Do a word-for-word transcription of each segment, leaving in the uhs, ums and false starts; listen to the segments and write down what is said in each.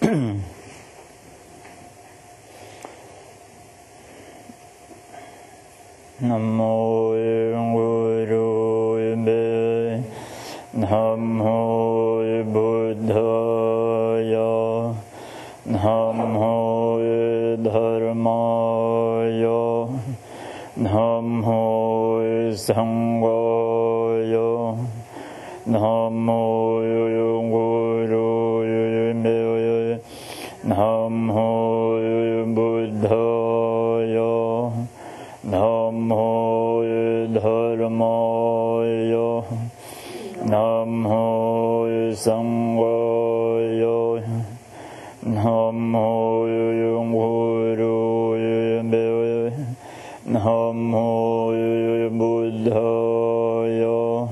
Namo Guru Me Namo Buddhaya Namo Dharmaya Namo Sanghaya Namo Guru Me Namo Buddhaya Namo Dharmaya Namo Sanghaya Namo Guru Me Namo Buddhaya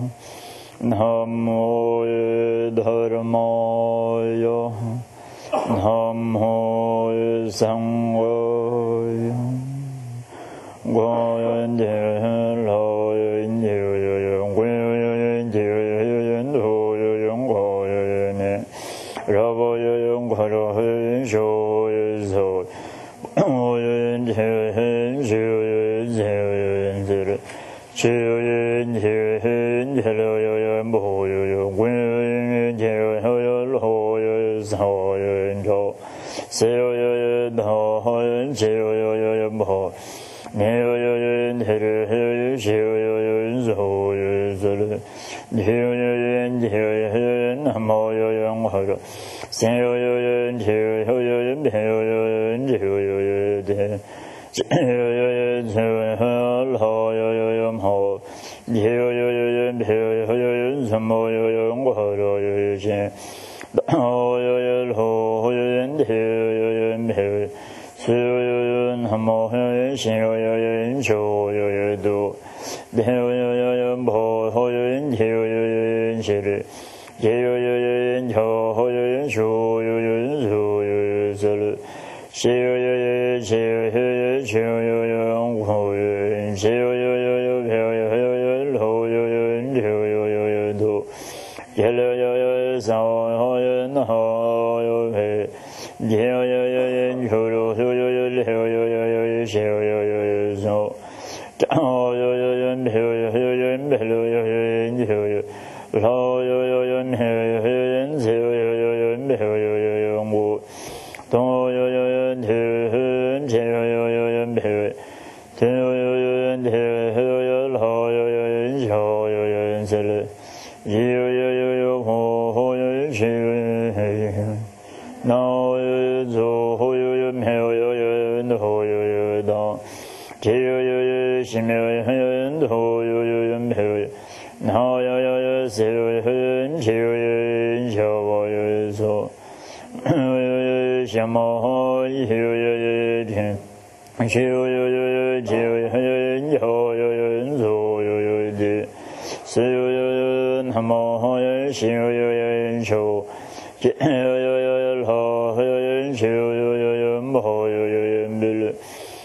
Namo Dharmaya Namo Sanghaya Quan Thế Lo Nhiều Quyền Quyền Hồ Hồ Nè Ra Vô Quả Đồ Hình Sô Sô Quyền Quyền Quyền Quyền Quyền Quyền Quyền Bồ Quyền Quyền Hồ Sô Sô Siêu Đồ Siêu Bồ Nhiều Yến Thiệu Hiếu Siêu Yến Sô Sô Nhiều Yến Thiệu Hiến Mô Yến Hòa Siêu Yến Thiệu Hiếu Thiệu Yến Thiệu Yến Thiệu Siêu Yến Thiệu Hiếu Hồ Yến Hồ Nhiều Yến Thiệu Hiến Mô Yến Hòa Yến Hồ Yến Hồ Yến Thiệu Yến Thiệu Siêu Yến Mô Yến Siêu Yến Sô Yến Du Thiệu Yến Bồ Yến Thiệu Yến Sĩ Thiệu Yến Chô Yến Sô Yến Sô Yến Sô Siêu Yến Siêu Yến Siêu Yến Hồ Yến Siêu Yến Thiệu Yến Hồ Yến Thiệu Yến Du Thiệu Yến Sô Yến Hồ Yến Thiệu Yến Chô Thiệu Yến Thiệu Yến Siêu Yến Sô Chô Yến Thiệu Yến Thiệu Yến Thiệu Yến Lo Yến Thiệu Yến Siêu Yến Thiệu Yến Ngũ Tô Yến Thiệu Yến Siêu Yến Thiệu Thiệu Yến Thiệu Yến Lo Yến Chô Yến Siêu Diệu Yến Hồ Yến Siêu Nô Yến Sô Yến Thiệu Yến Hồ Yến Đô Thiệu Yến Siêu Yến Hồ Yến Thiệu Nô Yến Siêu Yến Siêu Yến Chô Yến Sô Yến Siêu Mô Thiệu Yến Thiện Siêu Yến Siêu Yến Chô Yến Sô Yến Đi Siêu Yến Mô Yến Siêu Yến Chô Siêu Yến Hồ Yến Siêu Yến Bồ Yến Bí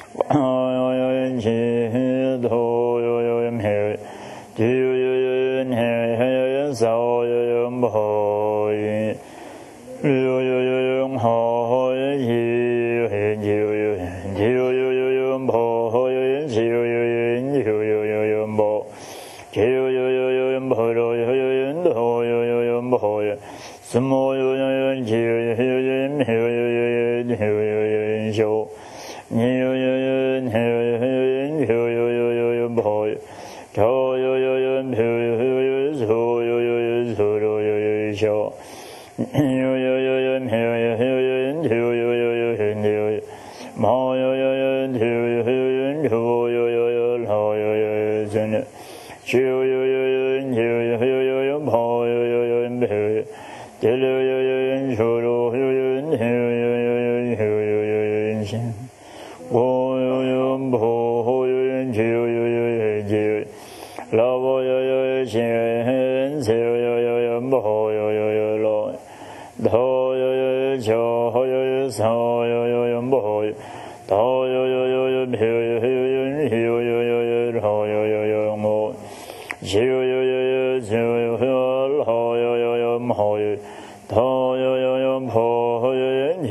Yến Chi Thô Yến Hệ Thiệu Yến Hệ Yến Sô Yến Bồ Yến Thiệu Yến Hồ Yến Chiêu Hiện Chiêu Yến Thiệu Yến Bồ Yến Siêu Yến Thiệu Yến Bồ Thiệu Yến Bồ Yến Thô Yến Bồ Yến Mô Yến Chiêu Yến Thiệu Yến Thiệu Yến Sô Nhiều Yến Thiệu Yến Thiệu Yến Bồ Thô Yến Thiệu Yến Sô Yến Sô Yến Sô Nhiều Yến Thiệu Yến Thiệu Yến Thiệu Mô Yến Thiệu Yến Thô Yến Hồ Yến Sinh Siêu Yến Thiệu Yến Bồ Yến Thiệu Thiệu Yến Sô Yến Thiệu Yến Thiệu Yến Sinh Vô Yến Bồ Yến Thiệu Yến Thiệu Lo Vô Yến Siêu Yến Siêu Yến Bồ Yến Lo Thô Yến Chô Yến Sô Yến Bồ Thô Yến Thiệu Yến Thiệu Yến Hồ Yến Ngô Siêu Yến Siêu Yến Hồ Yến Hồ Thô Yến Bồ Yến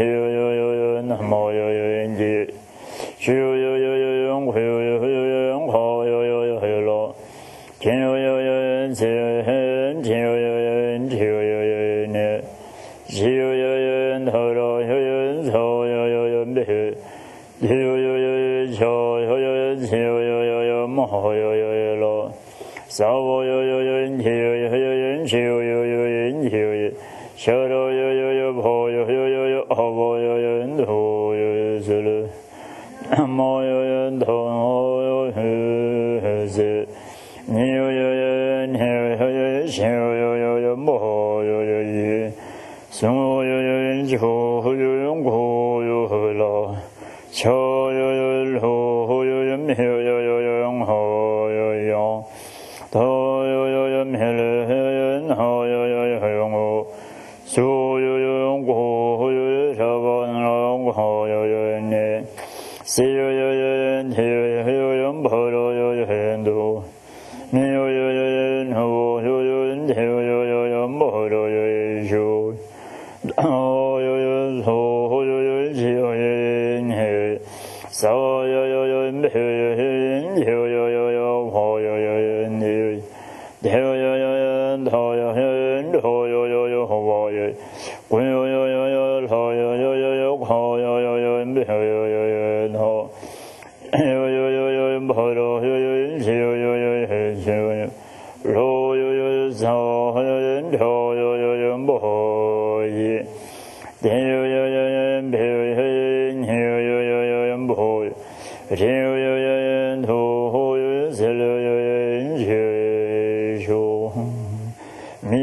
人知，须有有有会有有有好有有有了，天有有有自有人天有有有地有有有呢，西有有有头了有有头有有有没地有有有桥有有地有有有有毛有有有了，少有有有有地有有有地有有有地有小了有有有跑有有有有好跑有有头有有是了。毛有有头有有是，你有有有你有有心有有有有毛有有一，松有有秋有有苦有何劳，桥有有路有有苗有有有好有有，头有有有苗有有好有有有我，树有有苦有有茶包有好有有呢。西有有有地有有有跑了有有很多，你有有有有头有有地有有有毛了有有手，头有有头有有地有有呢，少有有有没有有有有有跑有有有呢，地有有有头有有头有有有跑有，滚有有有有头有有有有跑有有有没有有有有头。有有有有跑了有有有有有有路有有草有有头有有有毛衣，天有有有有苗有有有有有毛，天有有有有头有有石榴有有有树，米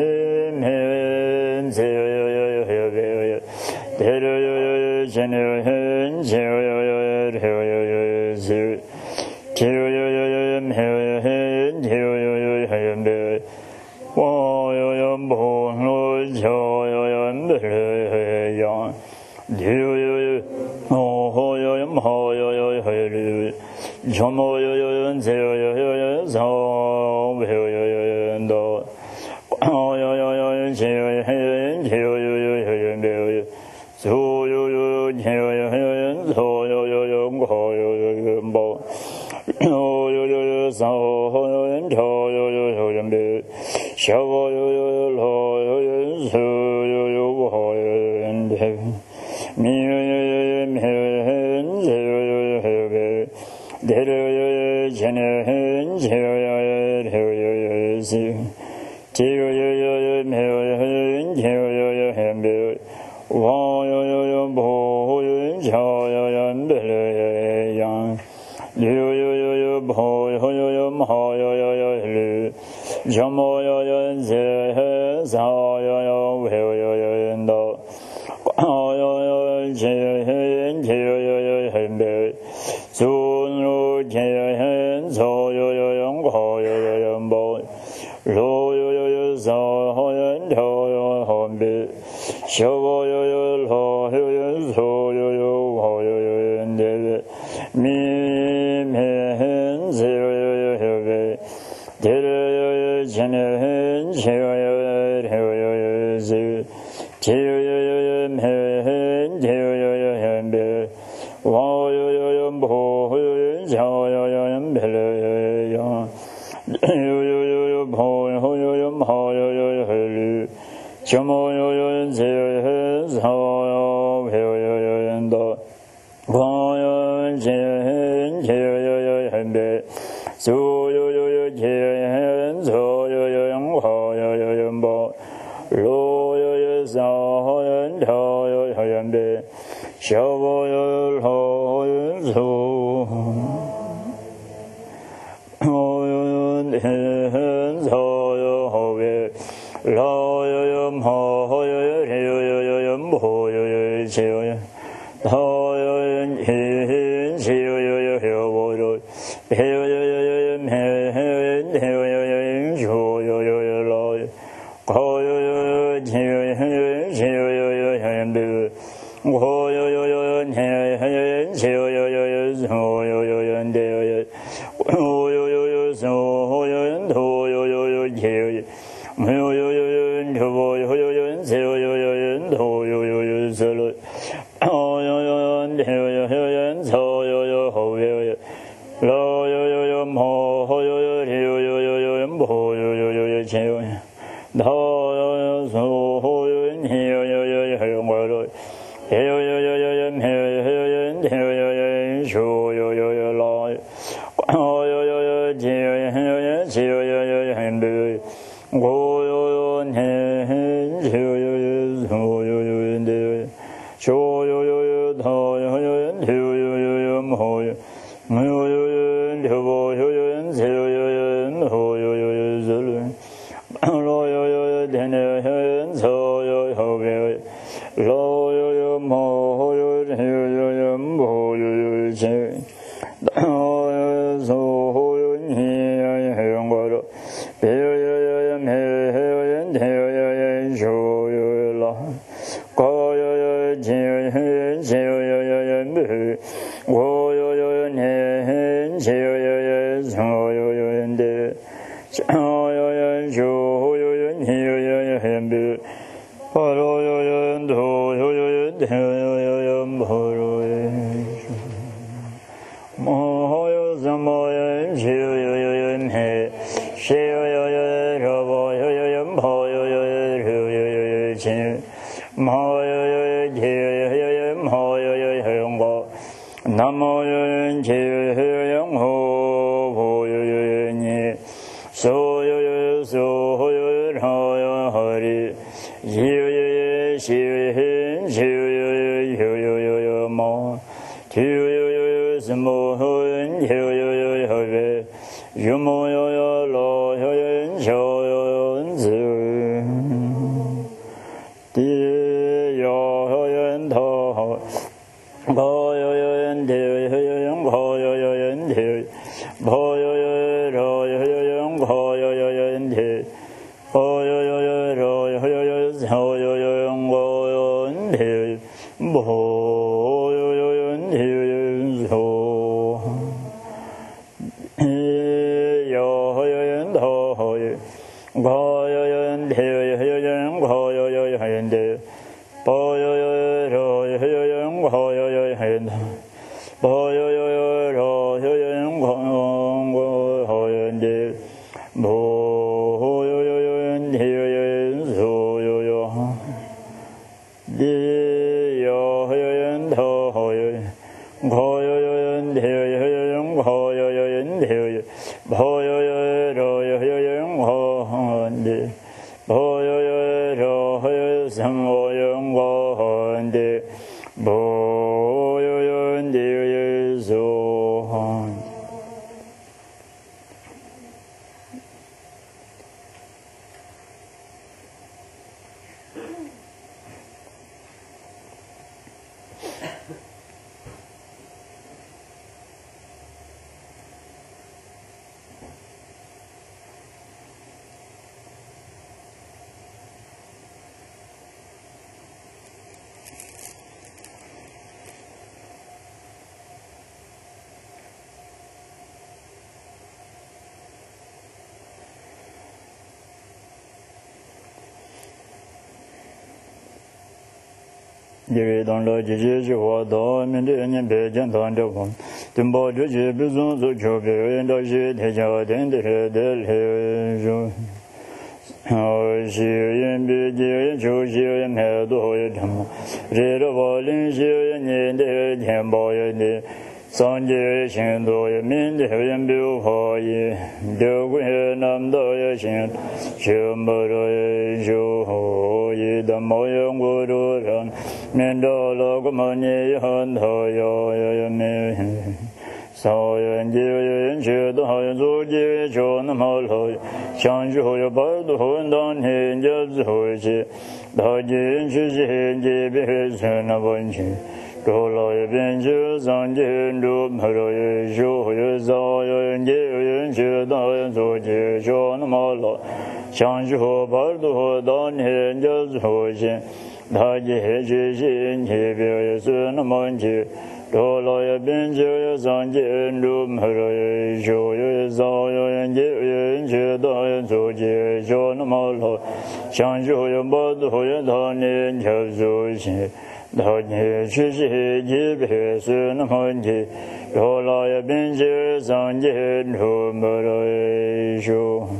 面子有有有有有有，天有有有有钱有有钱有有有有有有是，天有有有有苗有天有有有有苗，我有有毛路桥有有苗样，天有有有哦有有毛有有有有，什么有有有这有有有有草有有有有多，哦有有有这有有有有有有苗，树有有天有有有草有有有毛有有有毛，有有有有草有有草有有有有苗，小有有有老有有树有有毛有有苗，米有有有苗有有有有苗，地有有有钱有钱有有有有有是，地有有有有苗有钱有有有有苗，王有有有毛有桥有有苗有样，有有有有毛有有有毛有有有绿，什么有有这草有有苗有有多，有有这这有有有苗，树有这草有有有花有有有毛，路有有有草有头有好苗，小有有有老有有草有有花有有有呢，米面子有有有有苗，地有有有钱有钱有有有有有是，地有有有有苗地有有有有苗，王有有有毛有有桥有有有苗有样，有有有有毛有有有毛有有有绿，什么有有这草有苗有有有多，王有这这有有有苗，树有有有这草有有有花有有有毛，路有有草有头有有有苗，小有有老有树，有有天草有好苗，老有有毛有有有有有有毛有有桥有，头有有天桥有有有有毛有，有有有有苗有有有树有有有老，高有有有天有桥有有有苗，我有有有天有桥有有有树有有有地有，我有有有树有有土有有有桥，有有有有头有有有桥有有有土有有有石路，有有有天有有人草有有后有有老有有有毛后有有天有有有有人不有有有有钱有道有有所后有人天有有有有有我有天有有有有人天有有人天有有有人树有有有老有有有有天有有有气有有有有很多我有有天气有有有所有有人的说有有有道有有人天有有有有毛有没有有人天不有有人气有有有人后有有有自论老有有有天的有人草有后边老有有毛有天有有有毛有有钱道有有所有你有有我的别有有有有没有人天有有人说有有老高有有钱有有人钱有有有人没我有有有年钱有有有人错有有人的少有有人说有有你有有有人没我有有有人多有有人天有有有没有人没有什么人就有有人没谁有有有人说我有有人跑有有人有有有人钱毛有有人钱有有人毛有有人我那么有人钱有有人我我有有人你所有有所有人好有好的有有有些人就有有有有有有毛就有有有什么人就有有有人有毛有有老有有人小有人子地有有人头高有有人头有有人高有有人头高有有人头有有人高有有人头高有有人头有有人头有有人高有人头毛有有人头人头有有人头高有有人头有有人高有有人头高有有人头有有人高有有人头高有有人头有有人高有有人头毛有有人头有人手有有地有有人头有高有有人头有有人高有有人头高有有人头有有人高的高有有人头有有什么人高的高有有人头有手因为当了这些句话到面对人别讲谈的话等把这些不松手就别人到些天下天的的的说好些人别接人就些人太多也他妈这个话领些人年的天保人的三界行多也面对人不好也都归南道也行全部都也就好也的毛样过多上面到了个么你很讨要也没少人就有人觉得好像做节就那么老想去后有百度后当天就之后去大家去现界别成了问题多老也变就上天都没有也就有少有人就有人觉得好像做节就那么老想去后百度后当天就之后去大家去现界别是那么问题多老也变就有上天都没有也就有少有人就有人觉得好像做节就那么老想去后有百度后当天就之后去道你去世即别是那么你，有老也并且上见出没来说。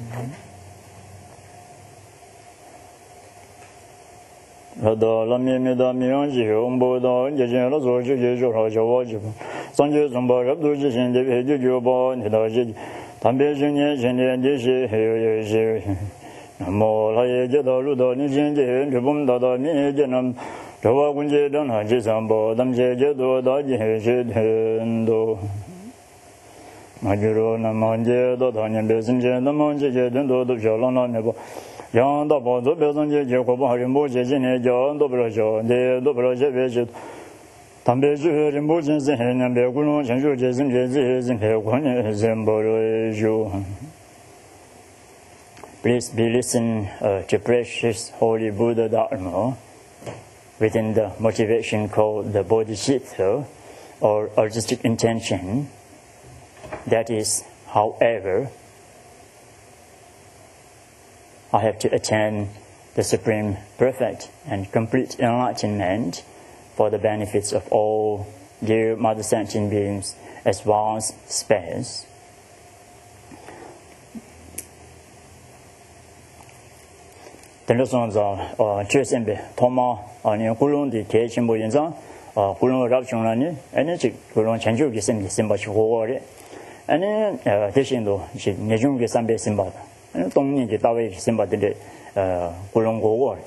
那到了面面的面上去，我们不到你见了做就就就好就我就，上去从把入都之前的别就就把你到这，但别今年今年这些还有有些，那么他也就到路到你今天就我们到到面就能，这我估计等他去上班，他们这就多到这些很多。那就说那么这到他年别生前，那么这些很多都漂亮了那不。yang da bo zo be zong je je ko ba ri mo je jin ne jiao do bu jiao de do bu je be ji tam be ji ri mo jin se hen nan be gu long chen ju je zin je ji zin pe guan ne zhen bo ro ju. Please be listen uh, to precious holy Buddha Dharma within the motivation called the bodhicitta or artistic intention. That is, however, I have to attain the Supreme Perfect and complete enlightenment for the benefits of all dear Mother Sentient Beings as well as space. Tenloson za chösembe thoma ani kulon di ke chimbo yinza kulon rab chunglani ene chi kulon chanju gi sem gi semba chi hore ene deshin do chi nejung gi sambe semba 동네 이제 다외 심바들의 어 그런 거고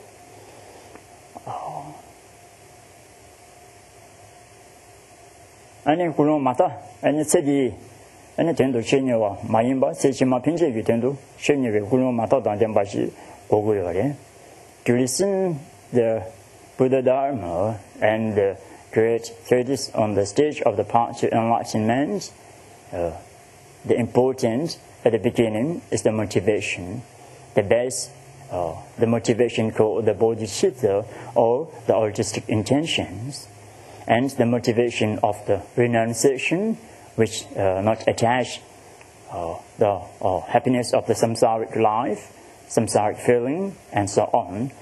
아니 그런 맞다 아니 세디 아니 된도 신여와 마인바 세치마 빈제기 된도 신여의 그런 맞다 단전 바시 고고요래 to listen the Buddha Dharma and the great treatise on the stage of the path to enlightenment. uh, the importance at the beginning is the motivation, the base, uh, the motivation called the bodhicitta or the artistic intentions, and the motivation of the renunciation, which uh, not attach uh, the uh, happiness of the samsaric life, samsaric feeling, and so on,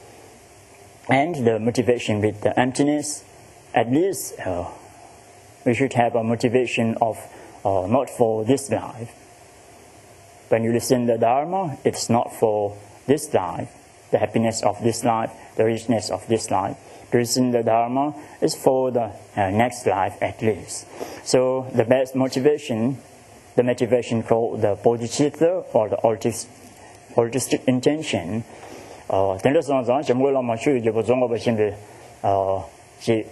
and the motivation with the emptiness. At least uh, we should have a motivation of uh, not for this life. When you listen to the Dharma, it's not for this life, the happiness of this life, the richness of this life. To listen to the Dharma is for the uh, next life at least. So the best motivation, the motivation called the bodhicitta or the artistic, artistic intention. Then the song is more like my you was on over she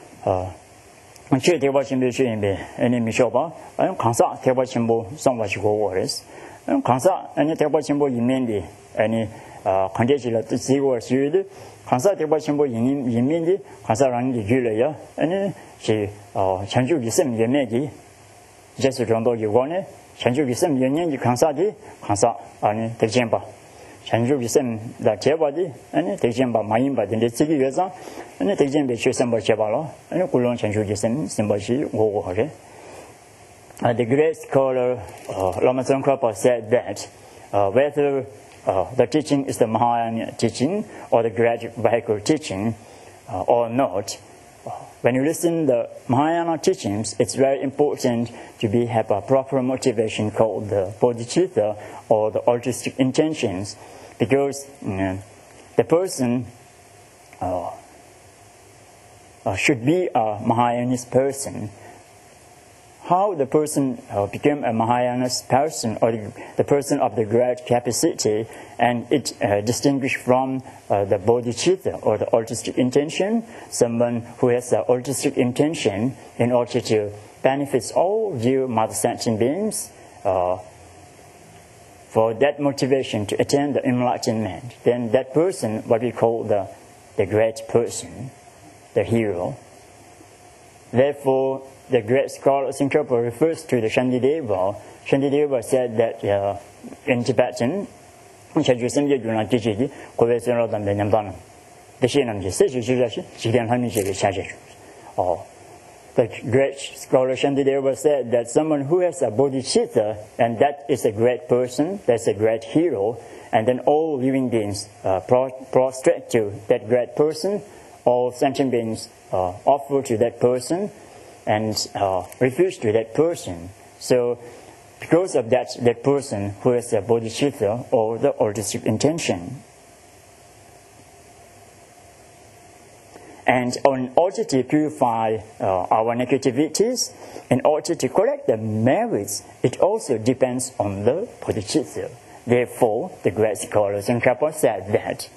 she 대화 신비 주인비 아니 미셔봐 아니 강사 대화 신부 성화시고 월스 강사 아니 대화 신부 인민디 아니 관계질라 지고 수유드 강사 대화 신부 인 인민디 강사라는 게 줄래요 아니 시 전주 있음 예매기 제수 정도 요거네 전주 있음 연년이 강사디 강사 아니 대전바 전주 있음 다 제바디 아니 대전바 마인바인데 지기 위해서 아니 대전배 최선바 제발로 아니 굴론 전주 있음 심바시 오고하게. The great scholar uh, Lama Tsongkhapa said that uh, whether uh, the teaching is the Mahayana teaching or the Great Vehicle teaching uh, or not, uh, when you listen to the Mahayana teachings, it's very important to be have a proper motivation called the bodhicitta or the artistic intentions, because you know, the person uh, uh, should be a Mahayanist person. How the person uh, became a Mahayanist person or the, the person of the great capacity, and it uh, distinguished from uh, the bodhicitta or the artistic intention, someone who has the artistic intention in order to benefit all dear Mother Sentient Beings, uh, for that motivation to attain the enlightenment, then that person, what we call the, the great person, the hero. Therefore, the great scholar Tsongkhapa refers to the Shantideva. Shantideva said that uh, in Tibetan, oh, the great scholar Shantideva said that someone who has a bodhicitta, and that is a great person, that's a great hero, and then all living beings uh, prostrate to that great person, all sentient beings uh, offer to that person and uh, refuse to that person. So because of that, that person who has a bodhicitta or the artistic intention. And in order to purify uh, our negativities, in order to correct the merits, it also depends on the bodhicitta. Therefore, the great scholar Tsongkhapa said that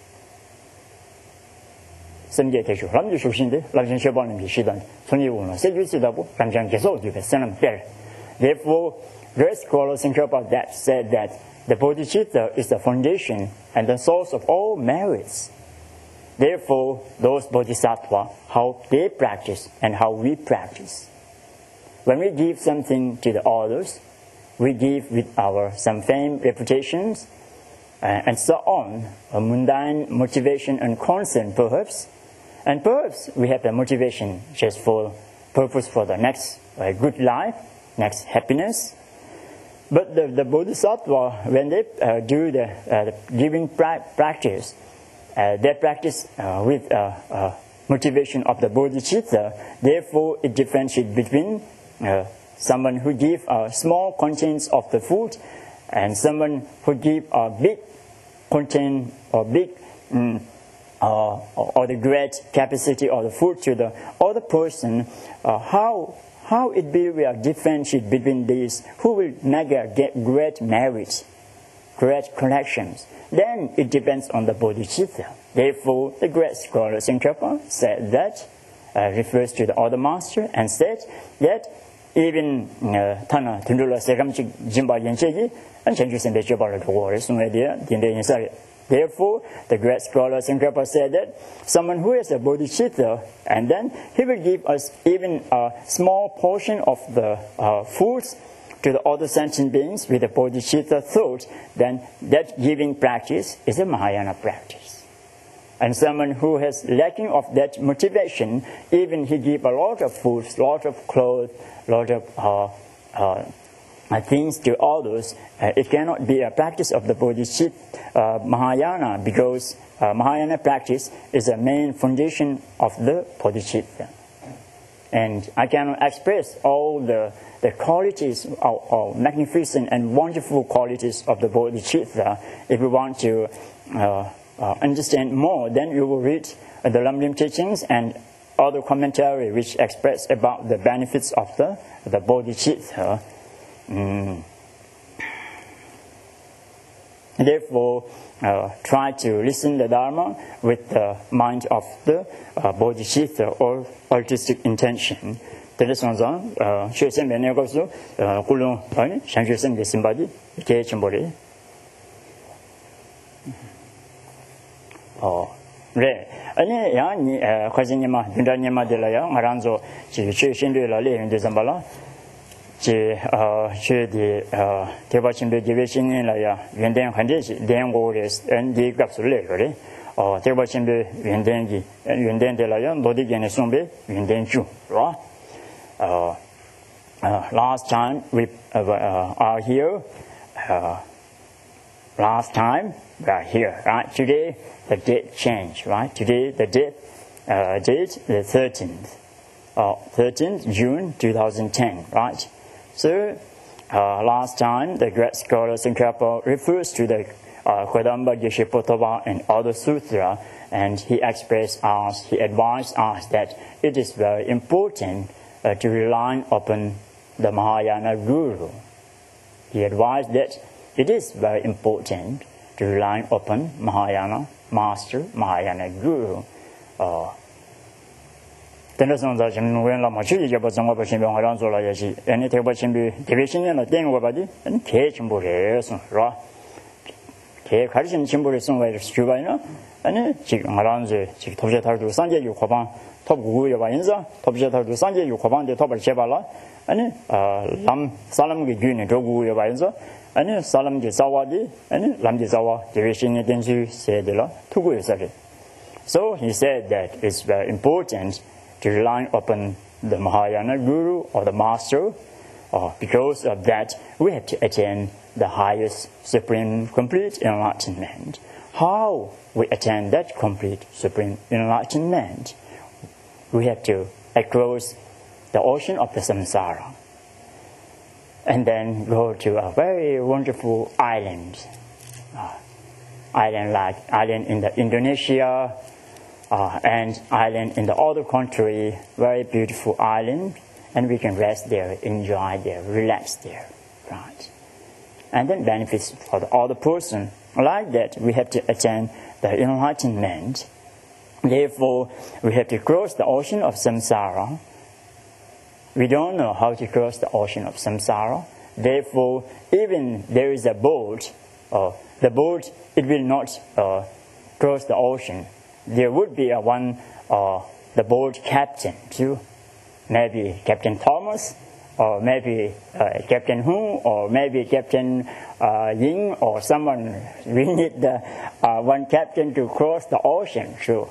Samgye Tekshu, Ramji Shushinde, Lamjan Shebanim Yishidan, Sonyi Wuna, Sejusidabu, Ramjan Geso, Sanam Ter. Therefore, great scholar Tsongkhapa that said that the bodhicitta is the foundation and the source of all merits. Therefore, those bodhisattvas, how they practice and how we practice. When we give something to the others, we give with our some fame, reputations, uh, and so on, a mundane motivation and concern perhaps, and perhaps we have the motivation just for purpose for the next uh, good life, next happiness. But the, the bodhisattva, when they uh, do the, uh, the giving pra practice, Uh, they practice uh, with uh, uh, motivation of the bodhicitta. Therefore, it differentiates between uh, someone who gives uh, small contents of the food and someone who gives a big content or big um, uh, or the great capacity of the food to the other person. Uh, how how it be will differentiate between these? Who will make a great merit, great connections? Then it depends on the bodhicitta. Therefore, the great scholar Tsongkhapa said that, uh, refers to the other master, and said that even Tana Tundula Sekamchi Jimba Yenchegi and Chenju Sembe Chobara Warriors Media, Dinde Yensari. Therefore, the great scholar Tsongkhapa said that someone who has a bodhicitta, and then he will give us even a small portion of the uh, foods to the other sentient beings with a bodhicitta thought, then that giving practice is a Mahayana practice. And someone who has lacking of that motivation, even he give a lot of food, lot of clothes, lot of uh, uh, things to others, uh, it cannot be a practice of the bodhicitta uh, Mahayana, because uh, Mahayana practice is a main foundation of the bodhicitta. And I cannot express all the the qualities of, of magnificent and wonderful qualities of the bodhicitta. If you want to uh, uh, understand more, then you will read uh, the Lamrim teachings and other commentary which express about the benefits of the, the bodhicitta. Mm. Therefore, uh, try to listen the Dharma with the mind of the uh, bodhicitta or artistic intention. Teresonzan, Shesem Benegosu, Kulun, Shanshesem Besimbadi, Kechambori. Oh, Re. Any Yan, Kwazinima, Dundanima de la Yang, Aranzo, Chishin de la Lane de Zambala, Che the Tebachimbe division in La Venden Handish, then Gores, and the Gapsule, or Tebachimbe, Vendengi, and Venden de la Yang, Bodigan Sumbe, Vendenju, right? Uh, uh, last time we uh, uh, are here, uh, last time we are here, right? Today the date changed, right? Today the date, uh, date the thirteenth, uh, thirteenth June two thousand ten, right? So uh, last time the great scholar Tsongkhapa refers to the Kodamba Geshe Potava and other sutra, and he expressed us, he advised us that it is very important Uh, to rely upon the Mahayana Guru. He advised that it is very important to rely upon Mahayana Master, Mahayana Guru. Tenasonza Chimwen Lama Chuji Jabazanga Bashimbi Haranzola Yashi, and it about Chimbi, division and a thing over and K Chimbure, Ra K Karishan Chimbure, somewhere Stubina, and Chik Maranze, Chik Toja Tardu Sanja, Yukoban. Top Guya Inza, Top Jetta to Sanje, you command the top of Chevala, and Lam Salam Guni Dogu Yainza, and Salam Gizawadi, and Lam Gizawa, division Denju, said the law, to go. So he said that it's very important to rely upon the Mahayana Guru or the Master, or because of that we have to attain the highest, supreme, complete enlightenment. how we attain that complete supreme enlightenment, we have to cross the ocean of the samsara and then go to a very wonderful island, uh, island like island in the Indonesia uh, and island in the other country, very beautiful island, and we can rest there, enjoy there, relax there, right? And then benefits for the other person. Like that, we have to attain the enlightenment. Therefore, we have to cross the ocean of samsara. We don't know how to cross the ocean of samsara. Therefore, even there is a boat, uh, the boat, it will not uh, cross the ocean. There would be a one, uh, the boat captain too. Maybe Captain Thomas, or maybe uh, Captain Hu, or maybe Captain uh, Ying, or someone. We need the, uh, one captain to cross the ocean, sure.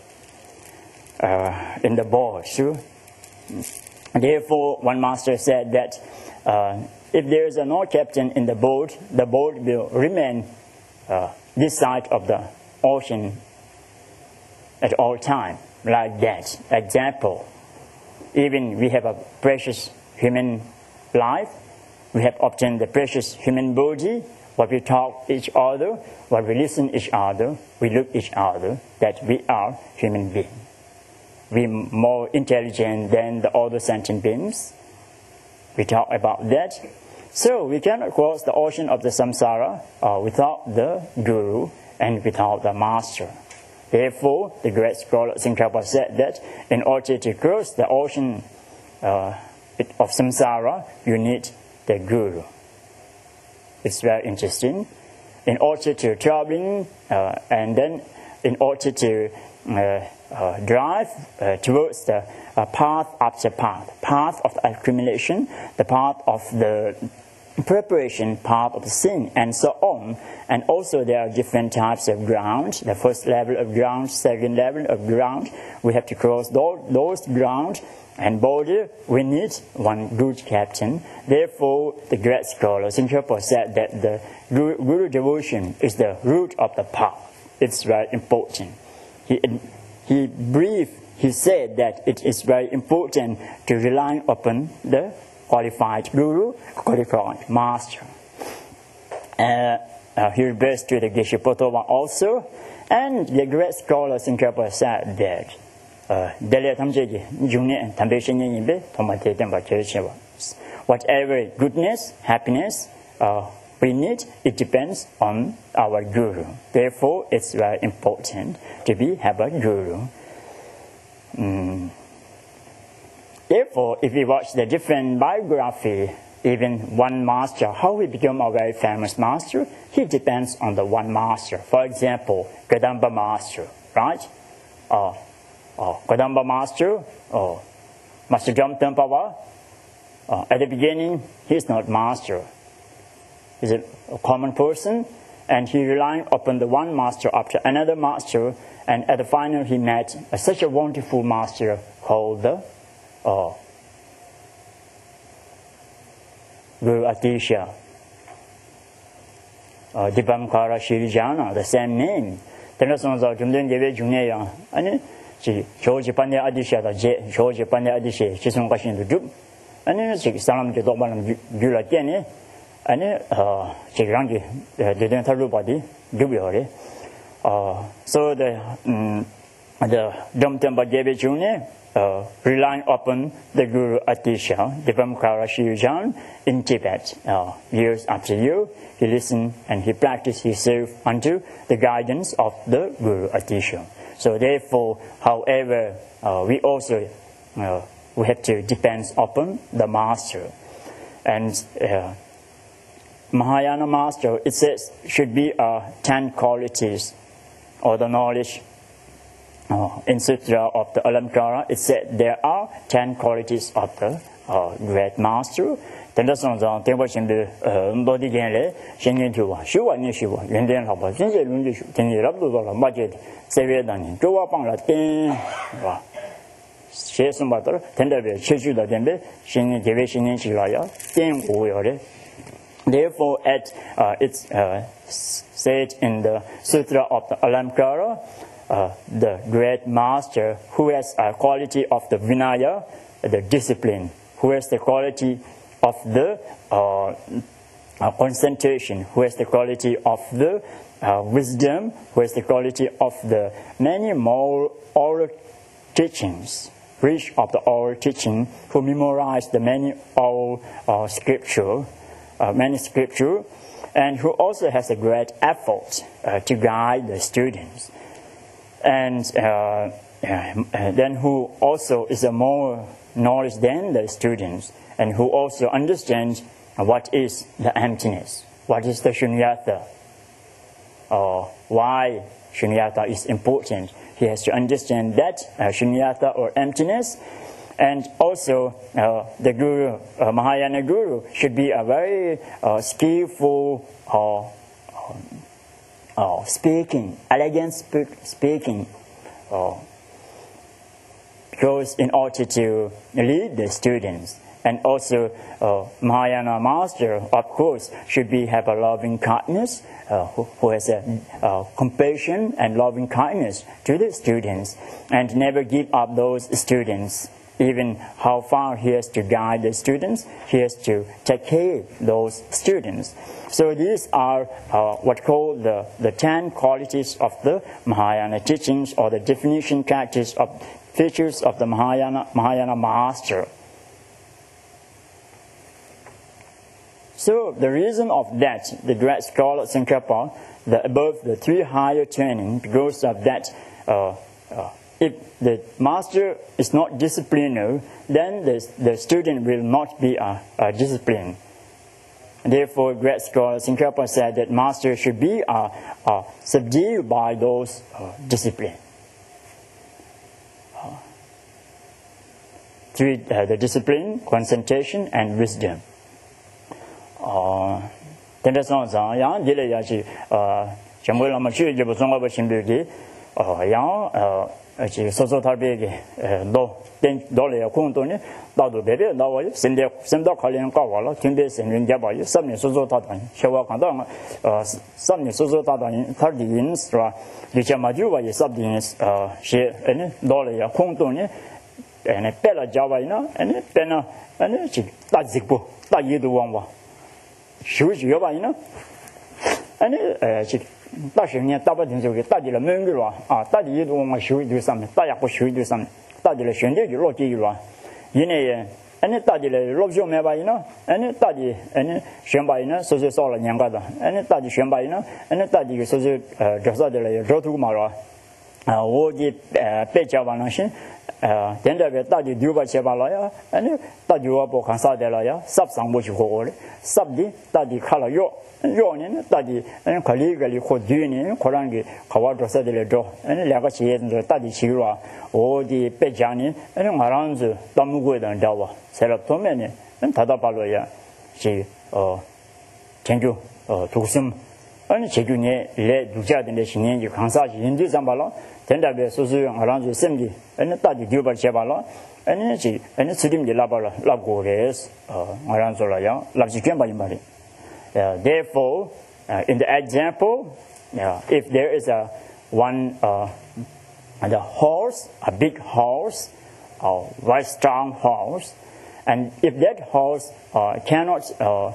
Uh, in the boat, sure. Therefore, one master said that uh, if there is a no captain in the boat, the boat will remain uh, this side of the ocean at all time, like that. Example, even we have a precious human life, we have obtained the precious human body, what we talk each other, what we listen each other, we look each other, that we are human beings. We are more intelligent than the other sentient beings. We talk about that. So we cannot cross the ocean of the samsara uh, without the guru and without the master. Therefore, the great scholar Tsongkhapa said that in order to cross the ocean uh, of samsara, you need the guru. It's very interesting. In order to traveling uh, and then in order to uh, uh, drive uh, towards the uh, path after path, path of the accumulation, the path of the preparation, path of the sin, and so on. And also there are different types of ground. The first level of ground, second level of ground. We have to cross those, those ground and border. We need one good captain. Therefore, the great scholar Tsongkhapa said that the Guru, Guru devotion is the root of the path. It's very important. He, he briefed, he said that it is very important to rely upon the qualified guru, qualified master. Uh, uh, he refers to the Geshe Pothowa also, and the great scholar Tsongkhapa said that whatever goodness, happiness uh, we need, it depends on our guru. Therefore, it's very important to be have a guru. Mm. Therefore, if we watch the different biography, even one master, how he became a very famous master, he depends on the one master. For example, Kadamba master, right? Uh, uh, Kadamba master, uh, Master Jom Tempawa, uh, at the beginning, he's not master. He's a, a common person, and he relied upon the one master after another master, and at the final he met uh, such a wonderful master called the uh, Guru Atisha, uh, Dipamkara Shirijana, the same name. Tenasonza Jumden Gave Junia, and she showed Japan Adisha, the showed Japan Adisha, she's on question to do. And then she salam to Doban Gula Gene, and uh, she rangi didn't have nobody, Dubiore. Uh, so the um, the Dom Temba Gebe Junior uh, relying upon the Guru Atisha, Dipamkara Shirujan in Tibet. Uh, years after year, he listened and he practiced himself unto the guidance of the Guru Atisha. So therefore, however, uh, we also uh, we have to depend upon the master. And uh, Mahayana master, it says, should be uh, ten qualities or the knowledge. Uh, in Sutra of the Alamkara, it said there are ten qualities of the uh, great master. Tenda songzang tenpa shimbe mbodi genle shingen tuwa shuwa ni shuwa yenden laba jinje lunji shu tenye rabdu dola maje sewe dani jowa pangla ten wa she sumba tar tenda be chechu da denbe shingen jewe shingen shilaya ten go yore Therefore, at, uh, it's uh, said in the Sutra of the Alamkara, uh, the great master who has a quality of the Vinaya, the discipline, who has the quality of the uh, uh, concentration, who has the quality of the uh, wisdom, who has the quality of the many more oral teachings, rich of the oral teaching, who memorize the many oral uh, scripture, uh, many scripture, and who also has a great effort uh, to guide the students, and uh, uh, then who also is a more knowledge than the students, and who also understands what is the emptiness, what is the shunyata, or why shunyata is important. He has to understand that uh, shunyata or emptiness. And also uh, the Guru, uh, Mahayana Guru should be a very uh, skillful uh, uh, speaking, elegant spe speaking, uh, because in order to lead the students. And also uh, Mahayana master, of course, should be have a loving kindness, uh, who, who has a uh, compassion and loving kindness to the students, and never give up those students. Even how far he has to guide the students, he has to take care of those students. So these are uh, what called the, the ten qualities of the Mahayana teachings, or the definition characters of features of the Mahayana, Mahayana master. So the reason of that, the great scholar Tsongkhapa, the above the three higher training, because of that, uh, uh, if the master is not disciplined, then the, the student will not be uh, uh, disciplined. Therefore, great scholar Tsongkhapa said that master should be uh, uh, subdued by those uh, discipline. Uh, three, uh, the discipline, concentration, and wisdom. Then the songs are young, Dilla Yashi, Jamula Machu, Jabusonga Shimbiki, young, Soso Tabegi, Do, then Dolly Kuntoni, Dado Baby, Daway, Senda Kalian Kawala, Timbis and Jabai, some Soso Tatan, Shawakandang, some Soso Tatan, Tardins, Vichamaju, Subdins, she, and Dolly Kuntoni, and a Pella Javaina, and a Penna, and a chick, that's the book, that you do one. Shoes you know, and uh, dashing near Tabatin to get Tadila Mungura, ah, Tadi, you don't want to do something, Tayapo should do something, Tadila Shendi, you wrote you are. You know, any Tadila loves your Mebaina, any Tadi, any Shambaina, so there's all in Yangada, any Tadi Shambaina, any Tadi, so the Josadilla, Jotumara, or the Pechavanashin. Then there were Tadi Duba Chevalaya, and Tadi Wabo Kansadelaya, Sub Sambuch Hole, Subdi, Tadi Kalayo, Yonin, Tadi, and Kaligally Koduni, Korangi, Kawadro Sadeledo, and Lagachi and the Tadi Shira, or the Pejani, and Maranzu, Tamugud and Dawa, Seratomene, and Tadapaloya, she, uh, thank you, uh, to some, and Chegune, Le Dujad and the Shinin, you Kansaji, Indi Zambala. Then there was also around the same, and the Tadi Duba Chevala, and she, and the Sidim de Labala, Labgores, around Solaya, Labjikamba. Therefore, uh, in the example, uh, if there is a one, uh, the horse, a big horse, a very strong horse, and if that horse uh, cannot uh,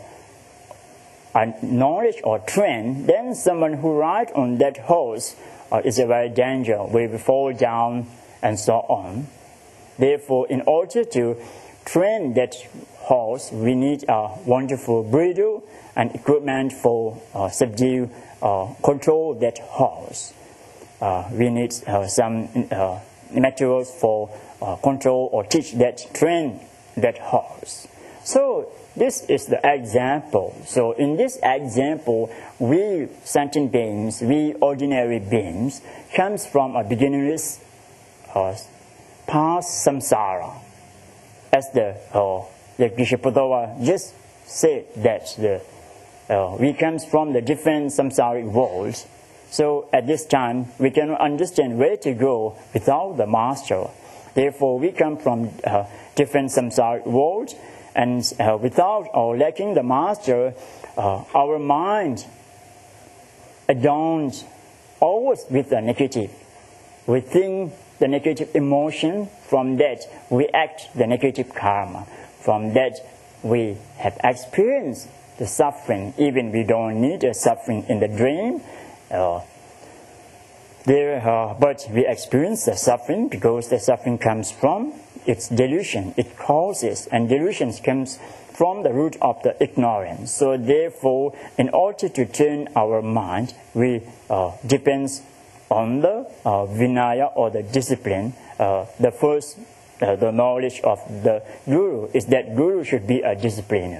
knowledge or train, then someone who rides on that horse Uh, is a very danger, will fall down and so on. Therefore, in order to train that horse, we need a wonderful bridle and equipment for uh, subdue, uh, control that horse. Uh, we need uh, some uh, materials for uh, control or teach that, train that horse. So this is the example. So in this example, we sentient beings, we ordinary beings, comes from a beginningless uh, past samsara. As the uh, the Geshe-Padawa just said that the uh, we comes from the different samsaric worlds. So at this time, we cannot understand where to go without the master. Therefore, we come from uh, different samsaric worlds, and uh, without or lacking the master, uh, our mind adorns always with the negative. We think the negative emotion, from that we act the negative karma. From that we have experienced the suffering, even we don't need a suffering in the dream. Uh, there, uh, but we experience the suffering because the suffering comes from its delusion, it causes, and delusion comes from the root of the ignorance. So therefore, in order to turn our mind, we uh, depends on the uh, Vinaya or the discipline. Uh, the first, uh, the knowledge of the Guru is that Guru should be a discipliner.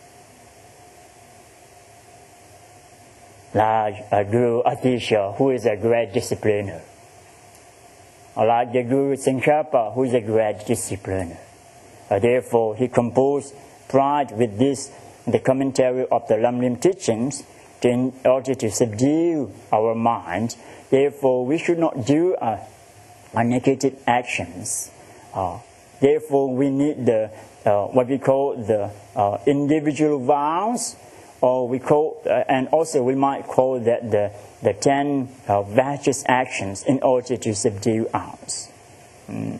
Like a Guru, a teacher who is a great discipliner. Or like the Guru Tsongkhapa, who is a great discipliner. Uh, therefore, he composed Pride with this, the commentary of the Lam-Rim teachings, to, in order to subdue our mind. Therefore, we should not do uh, uh, negative actions. Uh, therefore, we need the uh, what we call the uh, individual vows, or we call, uh, and also we might call that the the ten uh, virtuous actions in order to subdue us. Mm.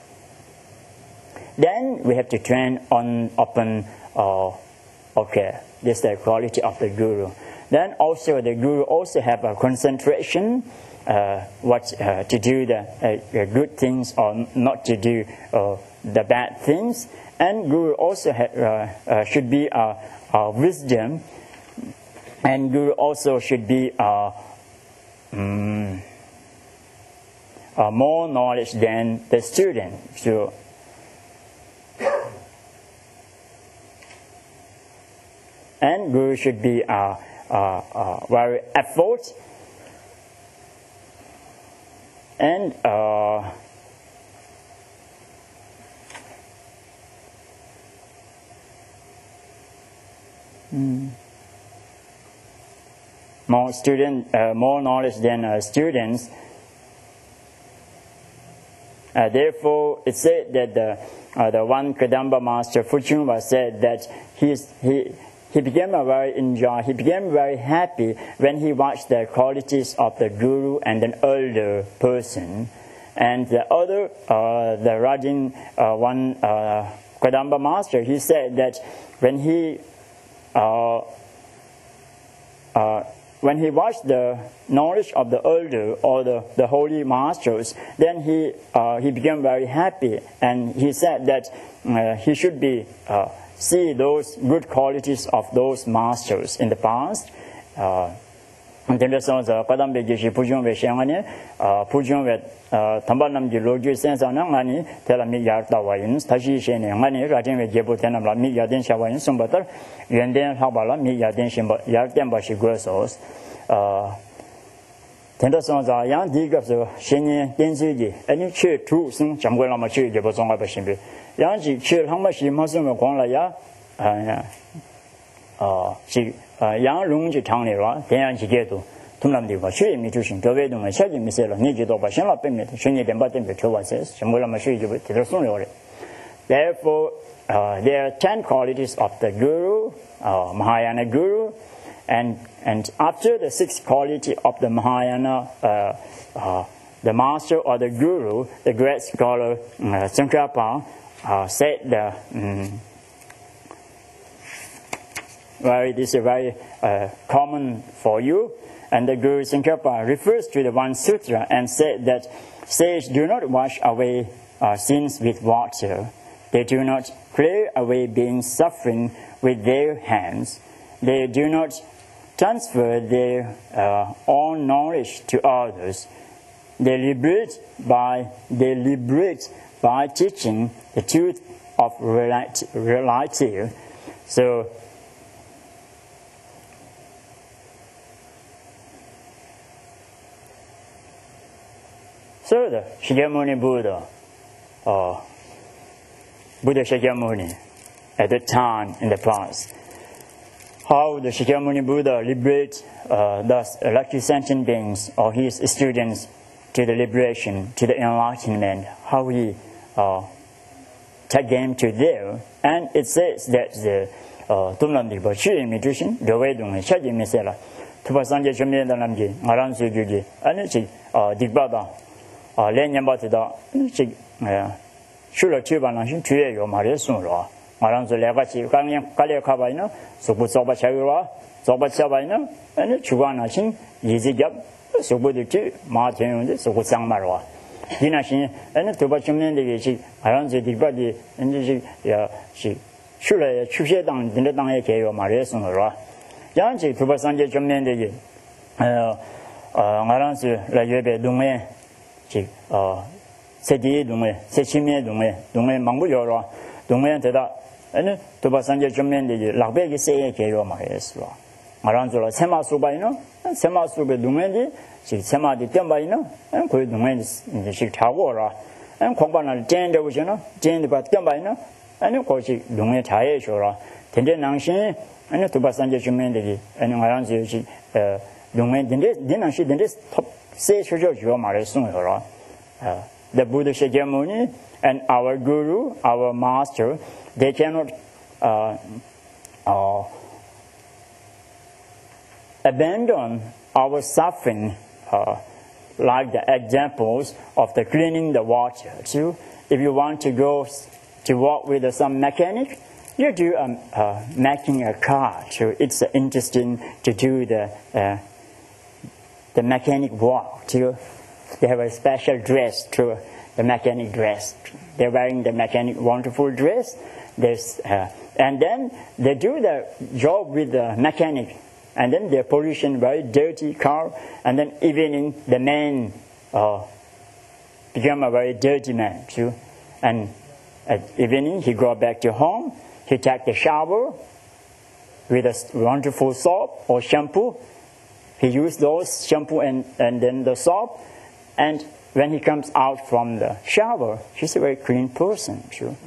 Then we have to train on upon. Uh, okay, this is the quality of the Guru. Then also the Guru also have a concentration, uh, what uh, to do the uh, good things or not to do uh, the bad things. And Guru also ha uh, uh, should be a uh, uh, wisdom, and Guru also should be uh, um, uh, more knowledge than the student. So, and Guru should be uh, uh, uh, very effort and uh, mm, more student, uh, more knowledge than uh, students. Uh, therefore, it said that the uh, the one Kadamba master Fuchunwa said that he's, he. He became a very enjoy. He became very happy when he watched the qualities of the Guru and an elder person. And the other, uh, the Rajin, uh, one uh, Kadamba master, he said that when he uh, uh, when he watched the knowledge of the elder or the, the holy masters, then he uh, he became very happy, and he said that uh, he should be. Uh, see those good qualities of those masters in the past. Uh, and then there's also Kadambe Jishi Pujon Veshangani, Pujon Vet Tambanam Jiloju Sensanangani, Telami Yartawayins, Tashi Shenangani, Ratin Jebutanam, Mi Yadin Shawayin Sumbatar, Yenden Habala, Mi Yadin Yartembashi Grosos. Tendersons are young diggers of Sheni Denzi, any cheer two, some Chamguela Chu, Jebosonga Bashimbi. Yang chi how much you must have gone like ya? Uh, she, young lung ji tang ra, then she get to Tunam Diva, she me to shin, to wait on my shaggy missile, need you to Bashana Pimit, Shini and Button Petova says, Shamula Mashi to the Sunori. Therefore, uh, there are ten qualities of the Guru, uh, Mahayana Guru, and, and after the sixth quality of the Mahayana uh, uh, the master or the Guru, the great scholar uh, Tsongkhapa, Uh, said the um, very this is very uh, common for you, and the Guru Tsongkhapa refers to the one sutra and said that sages do not wash away uh, sins with water, they do not clear away being suffering with their hands, they do not transfer their uh, own knowledge to others, they liberate by they liberate by teaching the truth of reality. So, so the Shakyamuni Buddha, or Buddha Shakyamuni, at that time in the past, how the Shakyamuni Buddha liberates uh, thus lucky sentient beings or his students to the liberation, to the enlightenment, how he uh, take them to there, and it says that the Tumlam Dipa Chi Imitation, the way doing Chad Misela, Tupasanja Jamian Namji, Maran Sugi, and it's Digbada, Lenyambatida, Shula Tuban, Tuya, Maria Sunra, Maran Levachi, Kalia Kabaina, so put Soba Chavira, Soba Sabaina, and Chuana Chin, Easy Gap, so good to Martin, so good Sang Marwa. Dinashin, and Tubachum, the Aran the Dibadi, and she. Surely, Chushe Dang didn't Dang Eke or Maria Sonora. Yanchi, Tubasanja Jumende, Maransu, La Yebe, Dume, Sedi Dume, Sechime Dume, Dume Manguyora, Dume and Teda, and Tubasanja Jumende, Labegi say Eke or Maria Sua. Maranzula, Sema Subaino, and Sema Sube Dumendi, she Sema di Tembaino, and Kui Dumenis in the Chiktawara, and Kombana Jane the Vujana, Jane the Batkambaino. And of course, Lunga Chai Shora, Tende Nangshin, and the Tubasanja Jumendigi, and Aranzi, Lunga Dinashi, then this top say Shurjo Marisura. The Buddha Shakyamuni and our Guru, our Master, they cannot uh, uh, abandon our suffering, uh, like the examples of the cleaning the water. So, if you want to go to work with uh, some mechanic, you do um, uh, making a car. So it's uh, interesting to do the uh, the mechanic work. To they have a special dress to the mechanic dress. They're wearing the mechanic wonderful dress. There's uh, and then they do the job with the mechanic, and then they pollution very dirty car, and then evening the man uh, become a very dirty man too, and at evening, he go back to home, he take the shower with a wonderful soap or shampoo. He use those shampoo and, and then the soap. And when he comes out from the shower, he's a very clean person. Sure.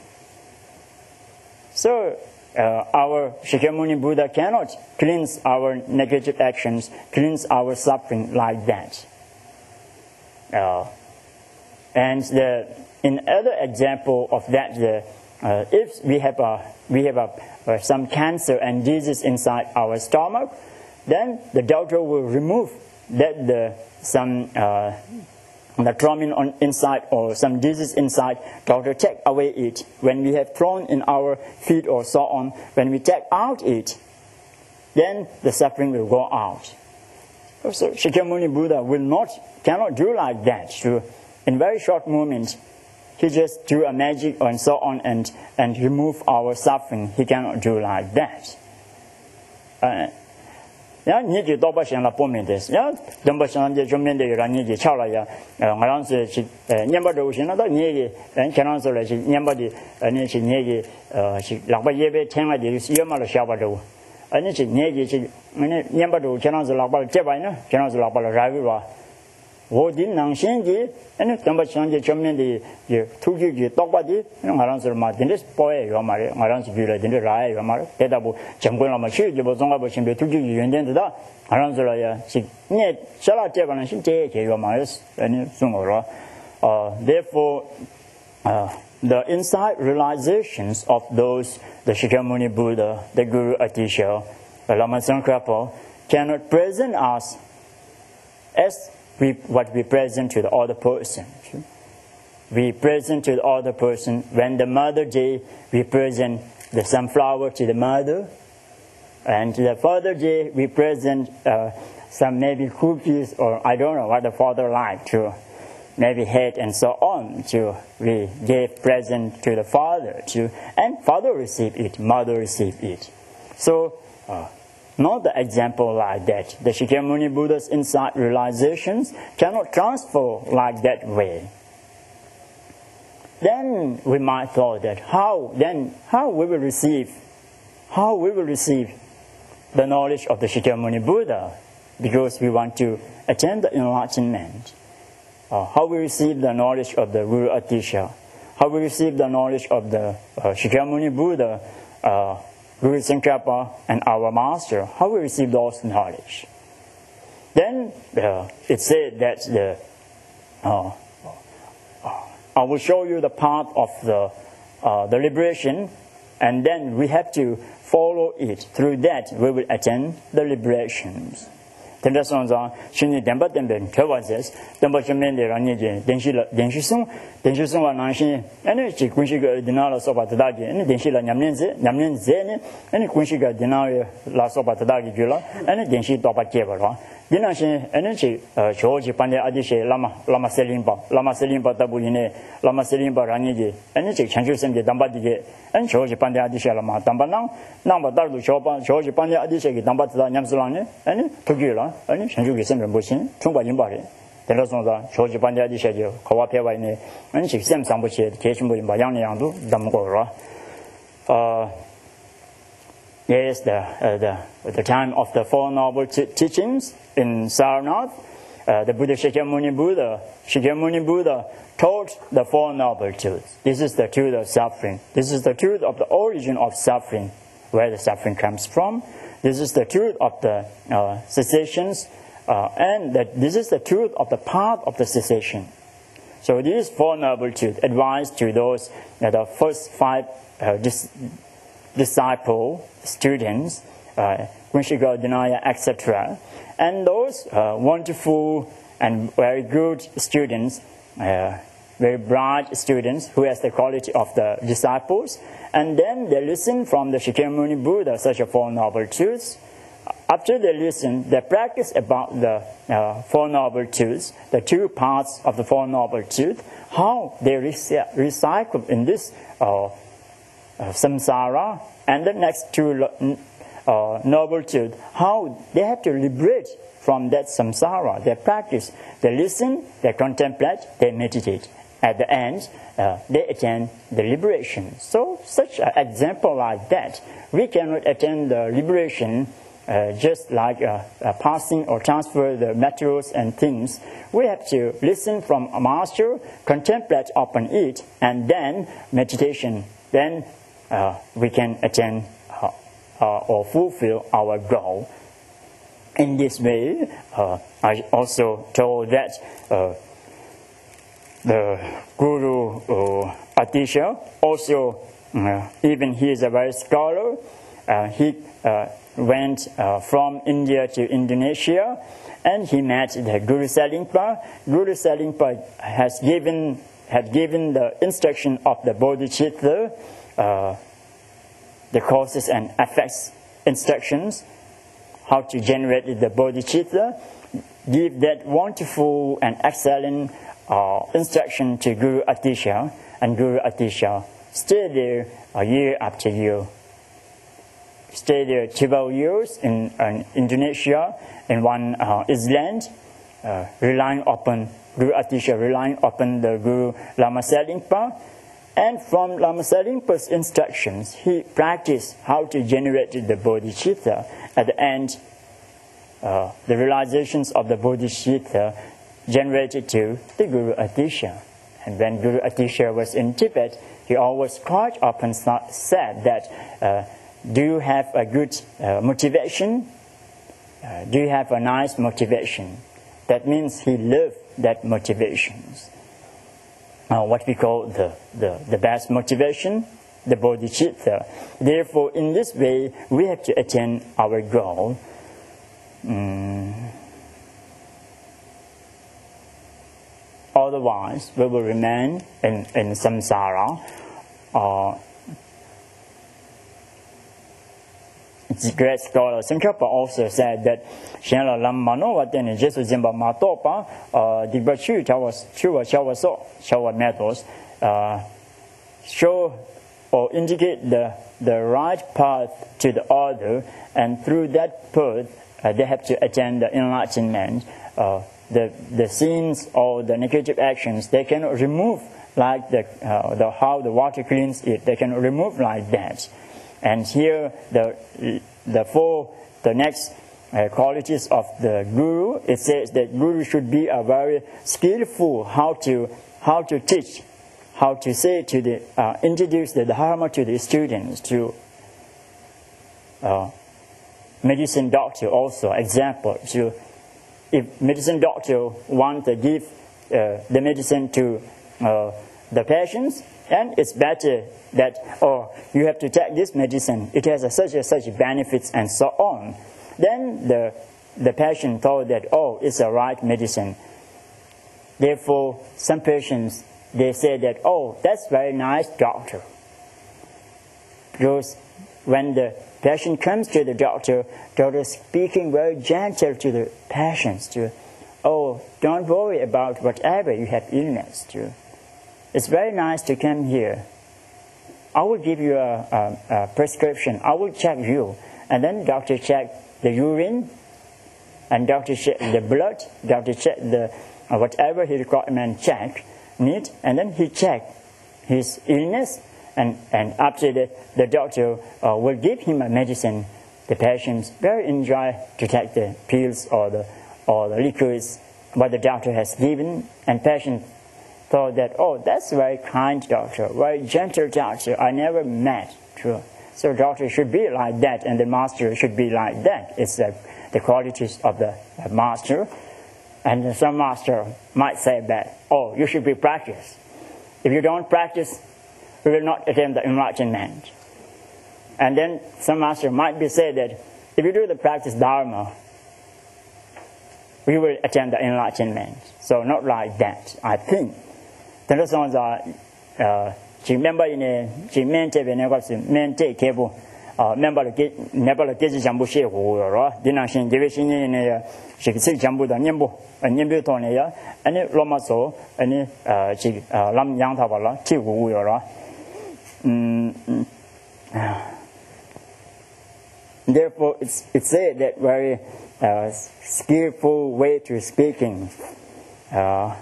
So, uh, our Shakyamuni Buddha cannot cleanse our negative actions, cleanse our suffering like that. Uh, and the In other example of that, the, uh, if we have a, we have a, uh, some cancer and disease inside our stomach, then the doctor will remove that the some uh, the trauma on inside or some disease inside. Doctor take away it. When we have thrown in our feet or so on, when we take out it, then the suffering will go out. So Shakyamuni Buddha will not cannot do like that. So in very short moments, he just do a magic and so on and, and remove our suffering. He cannot do like that. Ya ni ji doba shen la po min des. Ya domba shen je jom de ra ni ji chao la ya. Nga ran se chi nyamba do shen na da ni ji en kan so le chi nyamba di ni chi ni ji chi la ba ye be chen la de ye ma la sha ba do. Ani chi ni ji chi ni nyamba do kan so la ba je ba na kan so la ba la ra bi ba. Wo din nang shen ji en domba shen je jom de ye tu ji ji dog ba di nga ran so ma din des po ye yo ma re nga ran si bi le din de ra ye yo ma re de da bu chen gun la ma chi ji bo zong ga bo shen be tu ji ji yuan den de da. Therefore, uh, the inside realizations of those, the Shakyamuni Buddha, the Guru Atisha, the Lama Tsongkhapa, cannot present us as we, what we present to the other person. We present to the other person when the Mother Day, we present the sunflower to the mother. And the Father Day, we present uh, some maybe cookies or I don't know what the father liked to, maybe head and so on. To we gave present to the father to, and father received it, mother received it. So, uh, not the example like that. The Shakyamuni Buddha's insight realizations cannot transfer like that way. Then we might thought that how then how we will receive, how we will receive the knowledge of the Shakyamuni Buddha, because we want to attain the enlightenment. Uh, how we receive the knowledge of the Guru Atisha, how we receive the knowledge of the uh, Shakyamuni Buddha, uh, Guru Tsongkhapa, and our Master, how we receive those knowledge. Then uh, it said that the uh, uh, I will show you the path of the, uh, the liberation, and then we have to follow it. Through that, we will attain the liberations. Tenda sonza shini demba dembe kewa zes demba shimende rani je denshi la denshi song denshi song wa nanshin ene chi kunshi ga dinala soba tadagi ene denshi la nyamnen ze nyamnen ze ne ene kunshi ga dinala la soba tadagi jula ene denshi toba keba ra dinashin ene chi choji pande adishe lama lama selimba lama selimba tabu ine lama selimba rani je ene chi chanchu semje damba dige ene choji pande adishe lama damba nang nang ba dardu choba choji pande adishe gi damba tada nyamsulang ne ene togila 아니 전주기 셈을 보신 총과진 바래 대로선자 조지 반대하지 셔죠 거와 배와이네 아니 직셈 상부시 계신 분이 마양의 양도 담고라 uh yes the uh, the at the time of the four noble teachings in Sarnath uh, the Buddha Shakyamuni Buddha Shakyamuni Buddha taught the four noble truths. This is the truth of suffering. This is the truth of the origin of suffering, where the suffering comes from. This is the truth of the uh, cessations, uh, and that this is the truth of the path of the cessation. So these four noble truths advise to those, uh, the first five uh, dis disciple students, uh, Kunshiga, Denaya, et cetera, and those uh, wonderful and very good students, uh, very bright students who has the quality of the disciples, and then they listen from the Shakyamuni Buddha such a four noble truths. After they listen, they practice about the uh, four noble truths, the two parts of the four noble truths, how they recycle in this uh, uh, samsara, and the next two uh, noble truths, how they have to liberate from that samsara. They practice, they listen, they contemplate, they meditate. At the end, uh, they attain the liberation. So, such an example like that, we cannot attain the liberation uh, just like uh, uh, passing or transfer the materials and things. We have to listen from a master, contemplate upon it, and then meditation. Then uh, we can attain uh, uh, or fulfill our goal. In this way, uh, I also told that uh, the Guru uh, Atisha also, uh, even he is a very scholar, uh, he uh, went uh, from India to Indonesia, and he met the Guru Salingpa. Guru Salingpa has given had given the instruction of the Bodhicitta, uh, the causes and effects instructions, how to generate the Bodhicitta, give that wonderful and excellent Uh, instruction to Guru Atisha, and Guru Atisha stayed there a year after year. Stayed there twelve years in uh, Indonesia, in one uh, island, uh, relying upon Guru Atisha, relying upon the Guru Lama Salingpa. And from Lama Salingpa's instructions, he practiced how to generate the Bodhicitta. At the end, uh, the realizations of the Bodhicitta generated to the Guru Atisha. And when Guru Atisha was in Tibet, he always quite often said that, uh, do you have a good uh, motivation? Uh, do you have a nice motivation? That means he lived that motivations. Uh, what we call the, the, the best motivation, the bodhicitta. Therefore, in this way, we have to attain our goal. Mm. Otherwise, we will remain in, in samsara. Uh, the great scholar Tsongkhapa also said that Shenla Lam Mano Watene Jesu Zimba Matopa, Digba Chu Chawas Chua Chawaso Chawa methods show or indicate the, the right path to the other, and through that path uh, they have to attain the enlightenment. Uh, The, the sins or the negative actions, they cannot remove like the, uh, the how the water cleans it. They cannot remove like that. And here the the four the next uh, qualities of the guru. It says that guru should be a very skillful how to how to teach, how to say to the uh, introduce the dharma to the students. To uh, medicine doctor also example to. If medicine doctor wants to give uh, the medicine to uh, the patients, and it's better that, oh, you have to take this medicine, it has a such and such benefits and so on. Then the, the patient thought that, oh, it's a right medicine. Therefore, some patients, they say that, oh, that's very nice, doctor. Because when the patient comes to the doctor, doctor is speaking very gentle to the patients, to, oh, don't worry about whatever you have illness to. It's very nice to come here. I will give you a, a, a prescription. I will check you. And then doctor check the urine, and doctor check the blood, doctor check the uh, whatever his requirement check, need, and then he check his illness, and, and after that, the doctor uh, will give him a medicine. The patients very enjoy to take the pills or the, or the liquids what the doctor has given, and patient thought that, oh, that's a very kind doctor, very gentle doctor, I never met. True. So doctor should be like that, and the master should be like that. It's the, the qualities of the master. And some master might say that, oh, you should be practiced. If you don't practice, you will not attain the enlightenment. And then some master might be say that, if you do the practice Dharma, we will attain the enlightenment. So not like that, I think. The songs are, remember in a mente venegos, mente cable, member get never get Jambu Share or Dinashin division in a Shikisi Jambu the Nimbo, a Nimbu Tonia, and a Lomaso, and a Lam Yang Tavala, Tiwu. Therefore, it's, it's said that very uh, skillful way to speaking. Uh,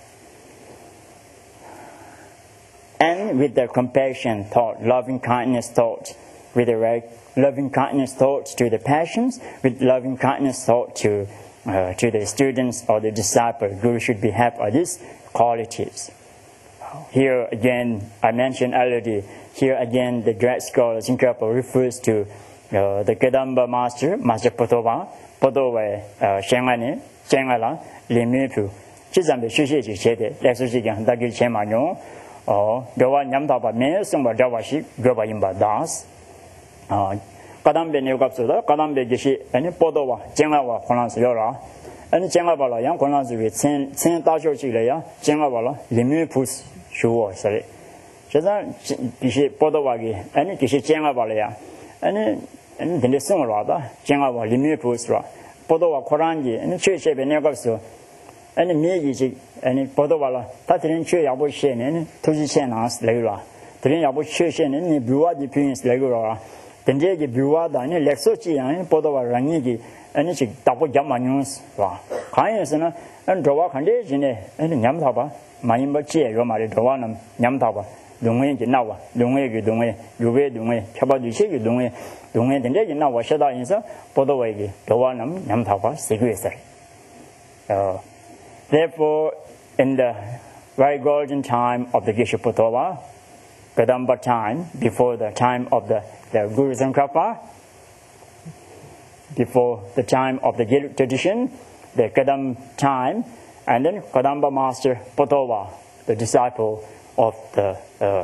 and with the compassion thought, loving kindness thought, with the right loving kindness thought to the patients, with loving kindness thought to, uh, to the students or the disciple, Guru should be have all these qualities. Here again, I mentioned already, here again the great scholar Tsongkhapa refers to uh, the Kadamba master, Master Potova, Potova, Shengani, Chengala, Limipu, Chizambe Shushi Chede, Lexusigan, Dagi Chemano, or Dawa Nyamtaba Mes, and Dawashi, Goba Imba Das, Kadambe Nugapsuda, Kadambe Gishi, and Potova, Chengawa, Konans Yora, and Chengabala, Yang Konans with Saint Tajo Chilea, Chengabala, Limipus, Shuo, sorry. Chazan Gishi Potowagi, and Gishi Chengabalea, and and then the song rather, Chengawa, Limipusra, Potova Korangi, and Church of Negapsu, and Migi, and Potovala, Tatrin Chu Yabushin, and Tujichenas, Legura, Trin Yabushin, and Bua de Pins Legura, then they give Buada, and Lexochi, and Potova Ranigi, and it's double Yamanus, Kindness, and Drawa Kandijine, and Yamtaba, Maimba Chia, Romari Drawanam, Yamtaba, Dungi Nawa, Dungi, Dungi, Yuve Dungi, Kabadushi, Dungi, Dungi, and then now shut out in some Potawagi, Drawanam, Yamtaba, Secretary. Therefore, in the very golden time of the Geshe Potova, Kadamba time, before the time of the, the Guru Tsongkhapa, before the time of the Giluk tradition, the Kadam time, and then Kadamba master Potova, the disciple of the uh,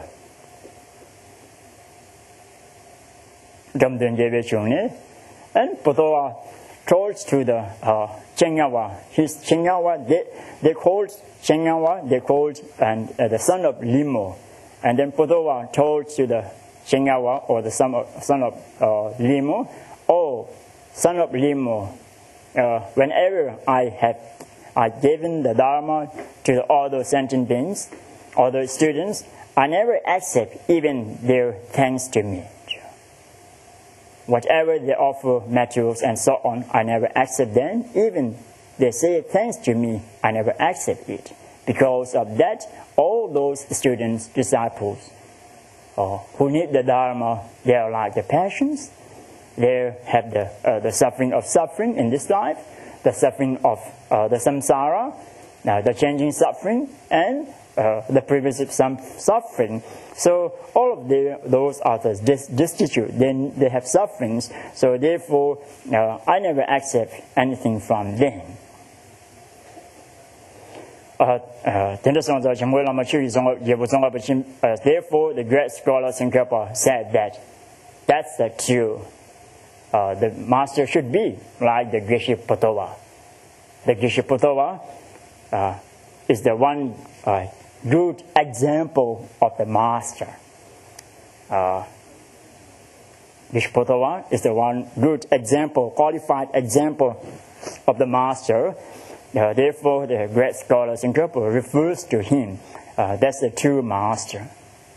Damden Jeve Chungni, and Potova told to the uh, Chengawa, his Chengawa, they, they called Chengawa, they called and uh, the son of Limo, and then Potova told to the Chengawa, or the son of, son of uh, Limo, oh, son of Limo, uh, whenever I have I given the Dharma to all those sentient beings, all those students, I never accept even their thanks to me. Whatever they offer, materials and so on, I never accept them. Even they say thanks to me, I never accept it. Because of that, all those students, disciples, uh, who need the Dharma, they are like the passions. They have the, uh, the suffering of suffering in this life, the suffering of uh, the samsara, uh, the changing suffering, and uh, the previous suffering. So all of the, those are dis destitute. They, they have sufferings. So therefore, uh, I never accept anything from them. Therefore, the great scholar Tsongkhapa said that that's the true. Uh, the master should be like the Geshe Pothowa. The Geshe Pothowa uh, is the one uh, good example of the master. Uh, Geshe Pothowa is the one good example, qualified example of the master. Uh, therefore, the great scholar Tsongkhapa refers to him. Uh, that's the true master.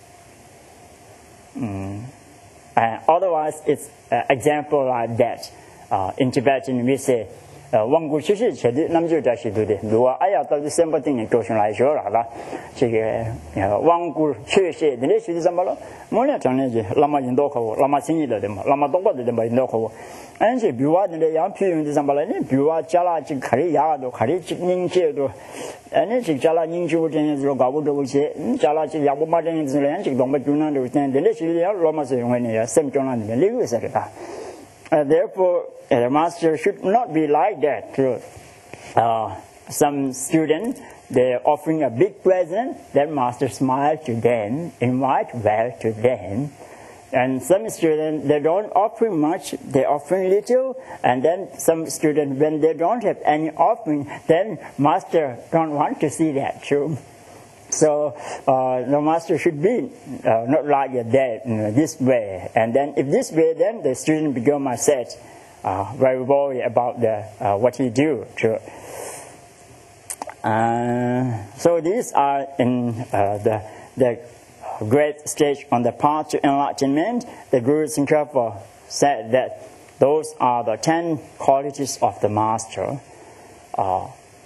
Mm. Uh, otherwise, it's an uh, example like that. Uh, in Tibetan, we say, "Wanggu chi chi che di nam ju da shi du de." Luwa aya ta di sem ba ting ni zhou shun lai xiu la la. Ce ge wanggu chi chi de le shi di zhen ba lo. Mo le zhang ne ji lama yin do ko, lama xin yi de de ma, lama dong ba de de ma yin do ko. An ji bi wa de le yang pi yun di zhen ba le ni bi wa jia la ji ka ri ya do, ka ri ji ning jie do. An ji jia la ning ji wu zhen yi zhe ga wu de wu xie, jia la ji ya bu ma zhen yi zhe le ji dong ba ju na de zhen de le shi ya lo ma se yong ni ya sem zhong na de le yu se de da. Therefore, the master should not be like that. Uh, some students, they're offering a big present, that master smiles to them, invite well to them. And some students, they don't offer much, they offer little. And then some students, when they don't have any offering, then master don't want to see that too. So uh, the master should be uh, not like that, you know, this way. And then if this way, then the student become upset, uh, very worried about the, uh, what he do. To, uh, so these are in uh, the, the great stage on the path to enlightenment. The Guru Tsongkhapa said that those are the ten qualities of the master. Uh,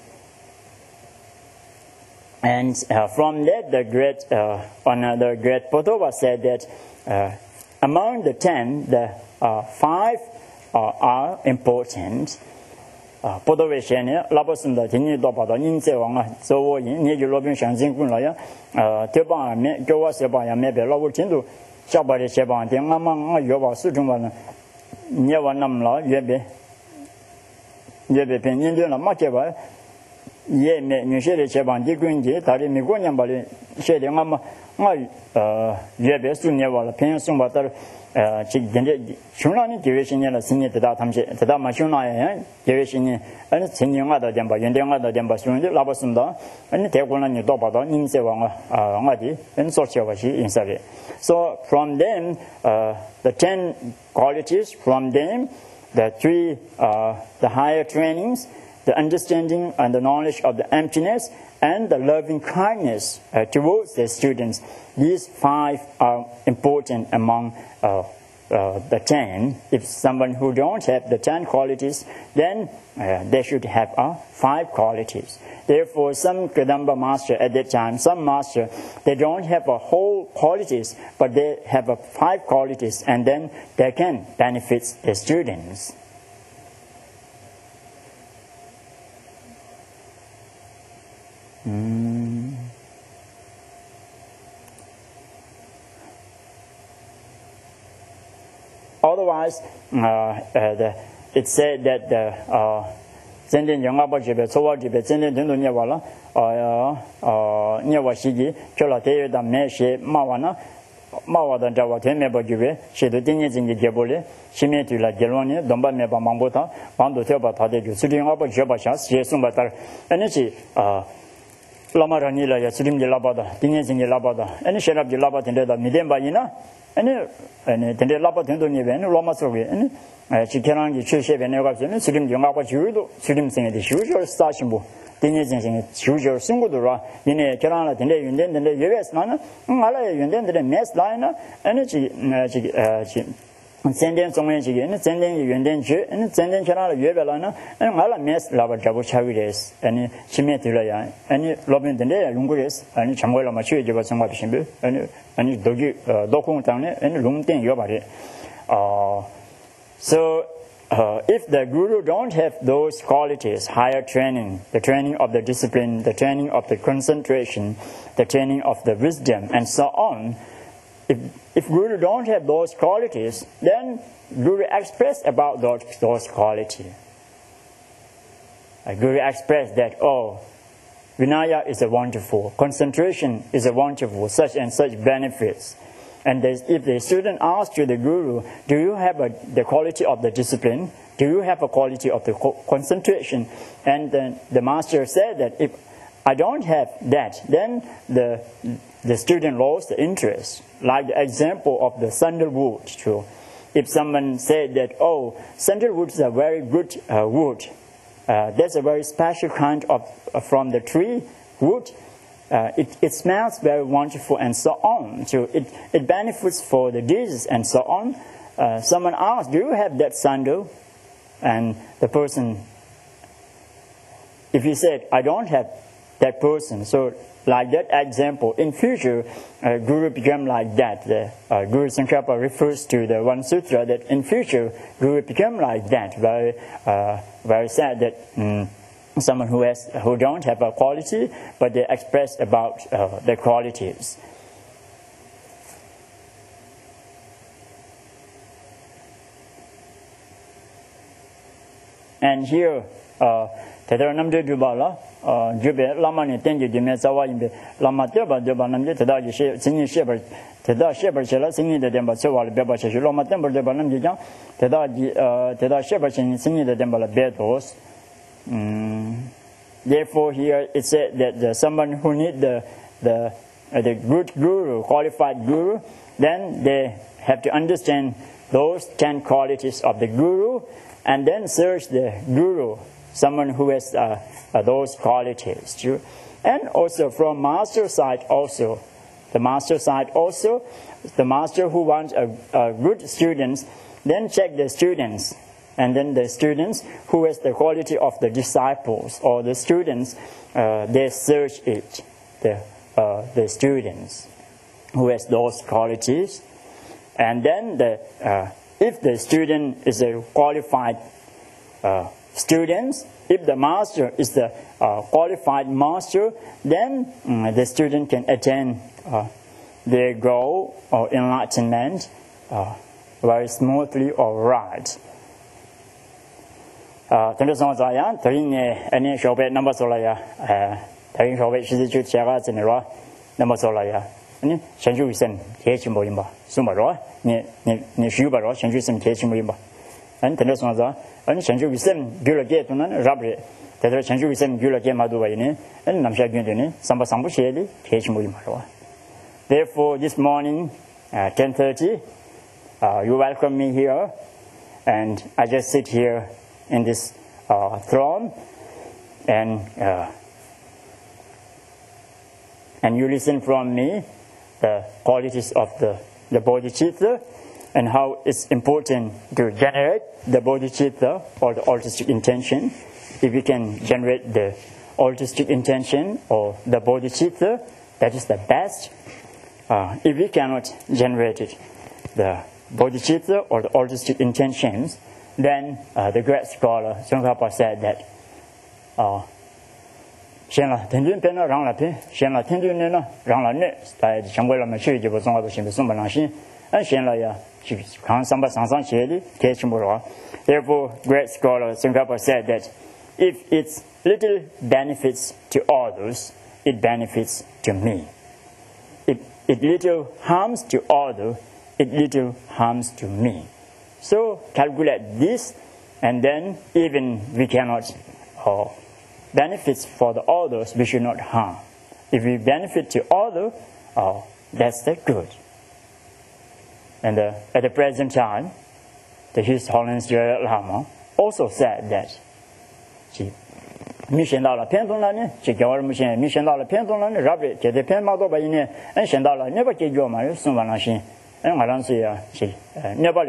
And uh, from that, the great, uh, another great Pothowa said that uh, among the ten, the uh, five uh, are important. Pothowa said, "Labasunda tini dopada ninze wanga zowo yin ni ju lobin shangjin kun la ya, teba me jowa seba ya me be lawu tindu shabare seba de ngama nga yoba su chung ba na nye wa nam la yebe yebe pen yin de na ma ke ba." Ye me ni she de che ban di gun ji ta ri mi go nyam ba le she de ngam nga uh ye be su ne wa la pen sung ba ta uh chi den de shun la ni de we shin ne la sin ne de da tham che de da ma shun la ya de we shin ne an chen ni nga da den ba yen de nga da den ba shun de la ba sun da an de gu na ni do ba da nin se wa nga uh nga di en so che wa shi in sa re. So from them, uh the ten qualities, from them the three uh the higher trainings, the understanding and the knowledge of the emptiness, and the loving kindness uh, towards the students. These five are important among uh, uh, the ten. If someone who don't have the ten qualities, then uh, they should have uh, five qualities. Therefore, some Kadamba master at that time, some master, they don't have a whole qualities, but they have a five qualities, and then they can benefit the students. Mm. Otherwise, uh, uh, the, it said that the Zenden Yongaba Jibe, Sowa Jibe, Zenden Dundu Nyawala, Nyawa Shigi, Chola Teo da Meshe, Mawana, Mawa Jawa Temeba Jibe, she the Dinis in the Jabole, she made to la Geloni, Domba Meba Mambota, Bando Teba Tade, sitting up a Jabashas, Jesumbatar, and she, uh, Lama Ranila, Yasulim de Labada, Dinis in the Labada, and she up the Labat in the Midemba Ina, and the Labat in the Niven, Loma Sovi, and she can get Chushe and Nevasim, Sulim Yongaba Judo, Sulim sing the usual Stashimbo, Dinis in the usual Singudura, in a Kerala, and then the U S Nana, Mala, and then the mess liner, and she. Sending so many again, sending you and then and sending Channel Yuvelana, and Mala mess lava Jabu Chavides, and Chimetilaya, and Lobin the Day, Lunguris, and Chamuela Machu, Javasama Shimbu, and and Dogi Dokun Town, and Lumtin Yobari. So, uh, if the Guru don't have those qualities, higher training, the training of the discipline, the training of the concentration, the training of the wisdom, and so on, If, if Guru don't have those qualities, then Guru express about those, those qualities. Uh, Guru express that, oh, Vinaya is a wonderful, concentration is a wonderful, such and such benefits. And if the student asks to the guru, do you have a, the quality of the discipline? Do you have a quality of the concentration? And then the master said that if I don't have that, then the, the student lost the interest. Like the example of the sandalwood. True. If someone said that, oh, sandalwood is a very good uh, wood, uh, that's a very special kind of, uh, from the tree wood, uh, it, it smells very wonderful and so on. So it, it benefits for the disease and so on. Uh, someone asked, do you have that sandal? And the person, if he said, I don't have that person, so like that example, in future, uh, Guru become like that. The uh, Guru Tsongkhapa refers to the one sutra that in future, Guru become like that. Very, uh, very sad that um, someone who has, who don't have a quality, but they express about uh, the qualities. And here, uh, Tadara namde jubala, jube lama ni tenji dime sawa imbe lama teba deba namde tada yi she singi shebar tada shebar chela singi de demba sewa le beba she lama tember deba namde jang tada tada shebar singi singi de demba la bedos. Therefore, here it said that the, someone who need the the uh, the good guru, qualified guru, then they have to understand those ten qualities of the guru, and then search the guru, someone who has uh, uh, those qualities. True? And also from master side also, the master side also, the master who wants a, a good students, then check the students. And then the students who has the quality of the disciples or the students, uh, they search it, the, uh, the students who has those qualities. And then the, uh, if the student is a qualified uh, student, if the master is the uh, qualified master, then um, the student can attain uh, their goal or enlightenment uh, very smoothly or right. Tanda song zaya, tarin ane shobe number solaya, tarin shobe shizi chu chaga zinero number solaya. Ani shenju isen kechi moimba, sumaro, ni ni ni shubaro, shenju isen kechi moimba. And tanda song za, ani shenju isen gula ge tunan rabre, tadra shenju isen gula ge maduwa ini, and namsha gyundini, samba sambu sheli kechi moimba. Therefore, this morning, uh, ten thirty, uh, you welcome me here, and I just sit here in this uh, throne, and uh, and you listen from me the qualities of the, the bodhicitta and how it's important to generate the bodhicitta or the altruistic intention. If you can generate the altruistic intention or the bodhicitta, that is the best. Uh, if we cannot generate it, the bodhicitta or the altruistic intentions, then uh, the great scholar Tsongkhapa said that Shen la tenjun pena rang la pe, Shen la tenjun ne na rang la ne, tai changwe la ma chui ji bo song ba shin be song ba lang xin, an Shen la ya chi kang sang ba sang sang xie li ke chi mo ro. Therefore, great scholar Tsongkhapa said that if it's little benefits to others, it benefits to me. If it little harms to others, it little harms to me. So calculate this, and then even we cannot uh, benefits for the others, we should not harm. If we benefit to others, uh, that's the good. And uh, at the present time, the His Holiness Dalai Lama also said that mi shen da la pian dong la ne, ji jiao mu shen mi shen da la pian dong la ne, rabi jie de pian ma do ba yin ne, an shen da la ne ba jie jiao ma yu sun ba lang xin. Therefore,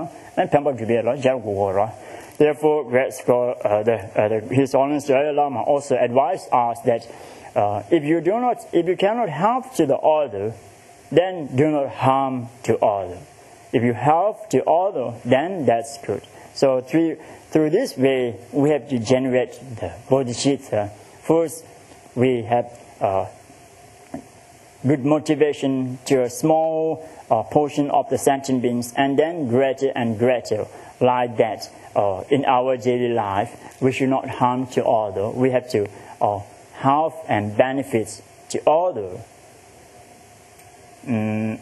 great scholar, uh, the, uh, the, His Holiness Dalai Lama also advised us that uh, if you do not, if you cannot help to the other, then do not harm to other. If you help to other, then that's good. So through through this way, we have to generate the bodhicitta. First, we have uh, good motivation to a small uh, portion of the sentient beings, and then greater and greater, like that. Uh, in our daily life, we should not harm to others. We have to uh, health and benefits to others. Um,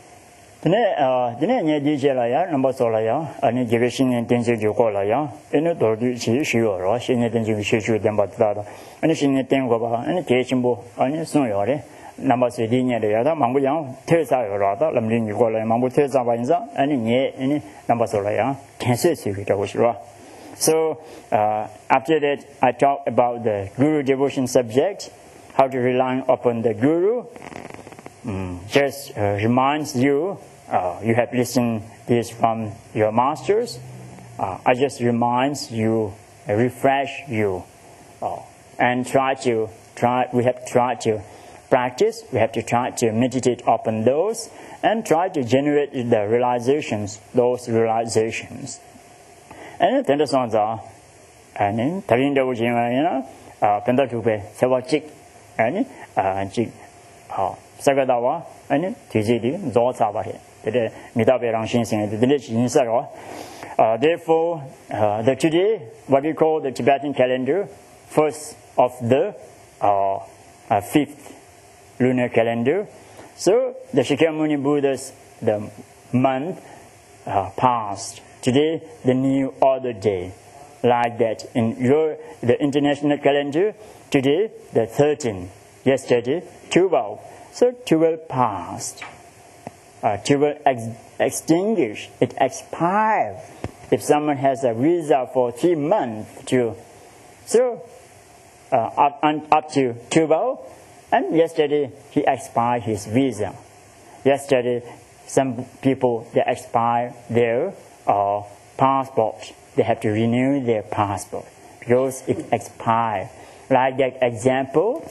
Dine nye di je la ya number so la ya ani je ge shin den ji ju ko la ya ene do ju chi shi yo ro shin den ji shi shi den ba da da ani shin den ko ba ani je chin bo ani sun yo de number so di nye de ya da mang bu yang the sa yo ro da lam lin ju ko la mang bu the sa ba yin sa ani nye ani number so la ya ten se shi ge shi ro. So uh, after that I talk about the guru devotion subject, how to rely upon the guru. Um, just uh, reminds you, uh, you have listened this from your masters. Uh, I just reminds you, uh, refresh you, uh, and try to try. We have to try to practice. We have to try to meditate upon those and try to generate the realizations, those realizations. And then the songs are, and then telling the you know, uh, penda to be sewa chik, and uh, chik, uh. Sagadawa, and Tizidi, Zotabahe, the Midabe Rangshin Sing, the village in Saro. Therefore, uh, the today, what we call the Tibetan calendar, first of the uh, uh, fifth lunar calendar. So, the Shakyamuni Buddha's the month uh, passed. Today, the new other day. Like that. In your the international calendar, today, the thirteenth. Yesterday, twelve. So twelve passed. Uh, twelve ex extinguished. It expired. If someone has a visa for three months, to, so uh, up, up to twelve, and yesterday he expired his visa. Yesterday, some people they expire their uh, passport. They have to renew their passport because it expired. Like that example.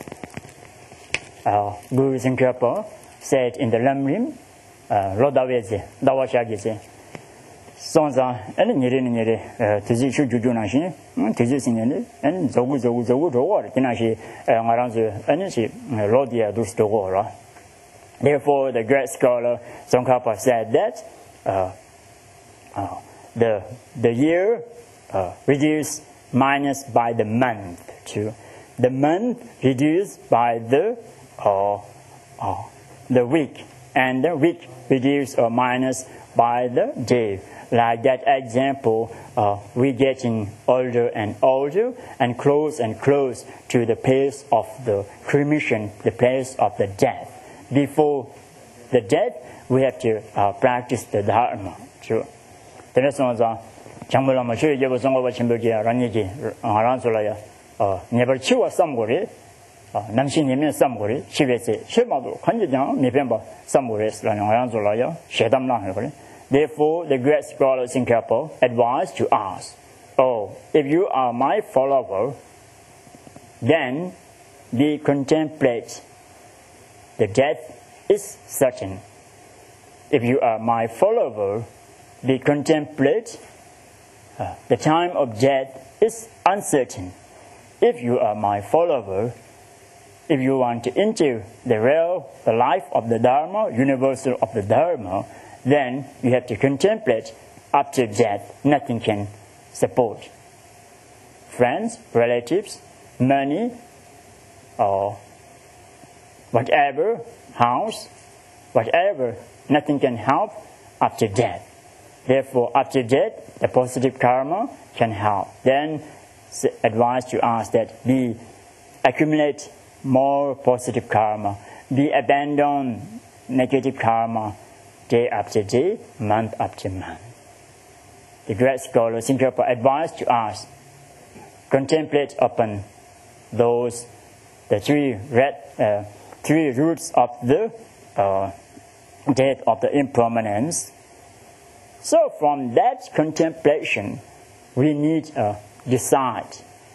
Uh, Guru Tsongkhapa said in the Lamrim, Rodaweze, Dawashageze, Sonza, and Niri Niri, Tizi Jujunashi, Tizi Singende, and Zogu Zogu Zogu to war, Tinashi, Maranzu, and she, Rodia Dustogora. Therefore, the great scholar Tsongkhapa said that uh, uh, the, the year uh, reduced minus by the month, too. The month reduced by the or uh, uh, the week, and the week reduced or minus by the day. Like that example, uh, we're getting older and older and close and close to the place of the cremation, the place of the death. Before the death, we have to uh, practice the Dharma. Sure. The next one is Chambula Machu, Yabu Songo Chimbuki, Raniki, Aransolaya, never chew a somebody. 남신 예면 쌈고리 시베세 쉐마도 관계장 미변바 쌈고리스라는 아얀졸라요 쉐담랑 그래. Therefore, the great scholar Tsongkhapa advised to us, oh, if you are my follower, then be contemplate. The death is certain. If you are my follower, be contemplate. Uh, the time of death is uncertain. If you are my follower, if you want to enter the real, the life of the Dharma, universal of the Dharma, then you have to contemplate after death. Nothing can support. Friends, relatives, money, or whatever, house, whatever, nothing can help after death. Therefore, after death, the positive karma can help. Then, advice to us that be accumulate more positive karma, be abandon negative karma day after day, month after month. The great scholar Tsongkhapa advised to us, contemplate upon those, the three red, uh, three roots of the uh, death of the impermanence. So from that contemplation, we need to decide.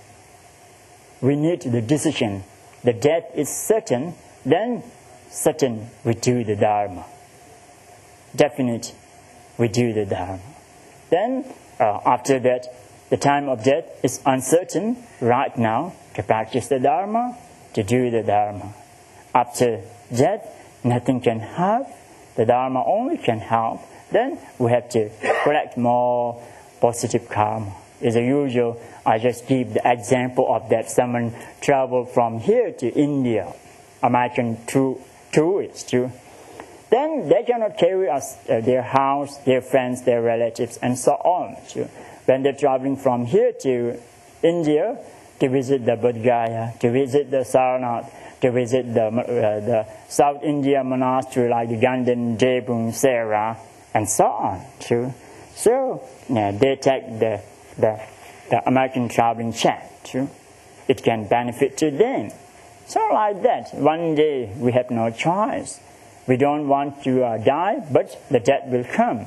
We need the decision. The death is certain, then certain we do the Dharma. Definite we do the Dharma. Then uh, after that, the time of death is uncertain right now to practice the Dharma, to do the Dharma. After death, nothing can help. The Dharma only can help. Then we have to collect more positive karma. is usual. I just give the example of that someone traveled from here to India, American tourists too. Then they cannot carry us uh, their house, their friends, their relatives, and so on too. When they're traveling from here to India to visit the Bodh Gaya, to visit the Sarnath, to visit the, uh, the South India monastery like the Ganden, Jebun, Sera, and so on too. So yeah, they take the, the, the American traveling check too. It can benefit to them. So like that, one day we have no choice. We don't want to uh, die, but the death will come.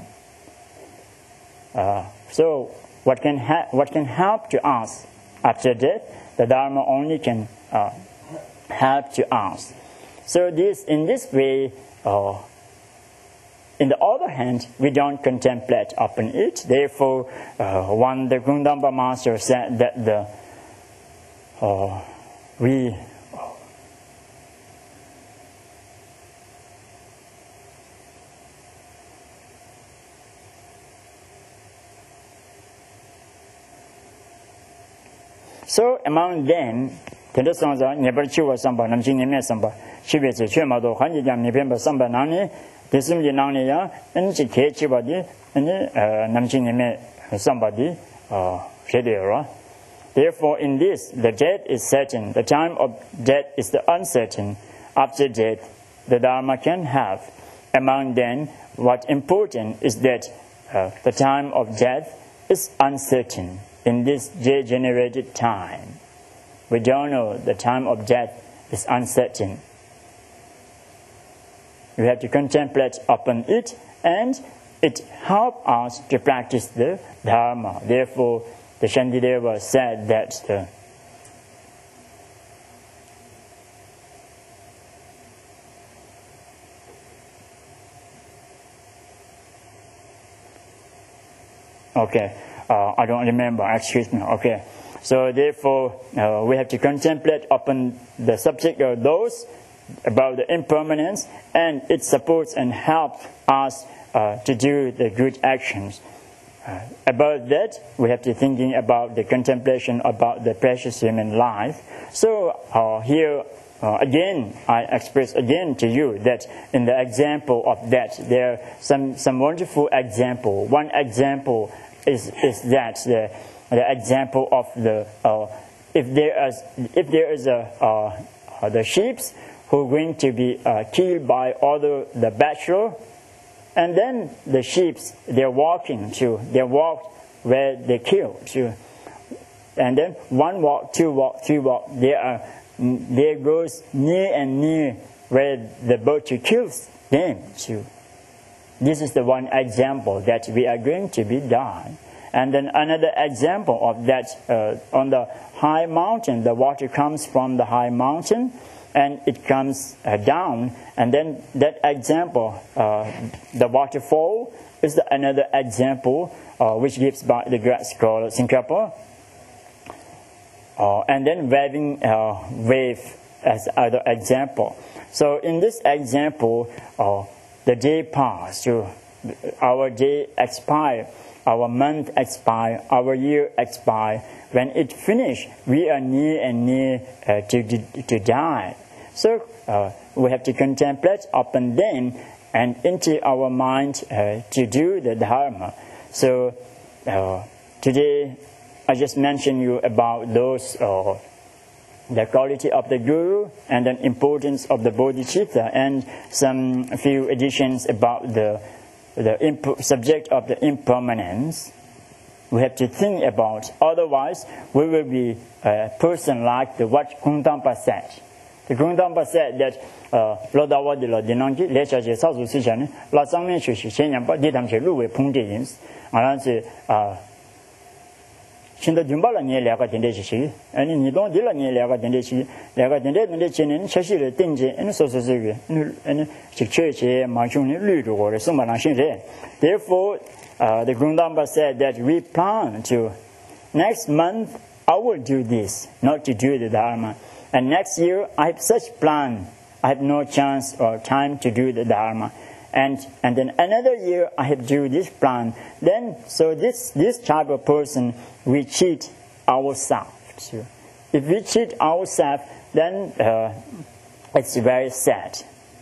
Uh, so what can, ha what can help to us after death? The Dharma only can uh, help to us. So this, in this way, uh, in the other hand, we don't contemplate upon it. Therefore, uh, one the Gundamba master said that the uh, we so among them, tenda sonza nebar chiwa samba namjing neme samba chibe che chema do hanji jam nebemba samba nani desum je nani ya enji ke chiba di ene namjing neme samba di shedera. Therefore, in this, the death is certain. The time of death is the uncertain. After death, the Dharma can have. Among them, what important is that uh, the time of death is uncertain. In this degenerated time, we don't know the time of death is uncertain. We have to contemplate upon it, and it helps us to practice the Dharma. Therefore, the Shantideva said that the okay. Uh, I don't remember, excuse me, okay. So therefore, uh, we have to contemplate upon the subject of those about the impermanence, and it supports and helps us uh, to do the good actions. Uh, about that, we have to thinking about the contemplation about the precious human life. So uh, here, uh, again, I express again to you that in the example of that, there are some, some wonderful example. One example Is, is that the, the example of the uh, if there is if there is a uh, the sheep who are going to be uh, killed by other the bachelor, and then the sheep they're walking to they walk where they killed to, and then one walk, two walk, three walk, they are they goes near and near where the butcher kills them to. This is the one example that we are going to be done. And then another example of that, uh, on the high mountain, the water comes from the high mountain and it comes uh, down. And then that example, uh, the waterfall, is the another example uh, which gives by the great scholar Tsongkhapa. Uh, and then waving uh, wave as other example. So in this example, uh, the day passed, so our day expired, our month expired, our year expired. When it finished, we are near and near uh, to, to die. So uh, we have to contemplate upon them and into our mind uh, to do the Dharma. So uh, today, I just mentioned you about those uh, the quality of the Guru and the importance of the Bodhicitta, and some few additions about the the subject of the impermanence. We have to think about, otherwise we will be a person like the what Gundamba said. The Gundamba said that Lodawa de la Dinangi, Lecha Sazu Sijani, La Samen Shushi, Shenyamba, Didamche Luwe Pungdins, and Shinda Jumbala near Laga Tendeshi, and you don't deal near Laga Tendeshi, Laga Tendechin, and Shashi, Tinge, and so and Church, Machuni, Ludo, or Sumanashin. Therefore, uh, the Gundamba said that we plan to, next month, I will do this, not to do the Dharma. And next year, I have such plan. I have no chance or time to do the Dharma. And and then another year I have to do this plan. Then so this this type of person, we cheat ourselves. So if we cheat ourselves, then uh, it's very sad.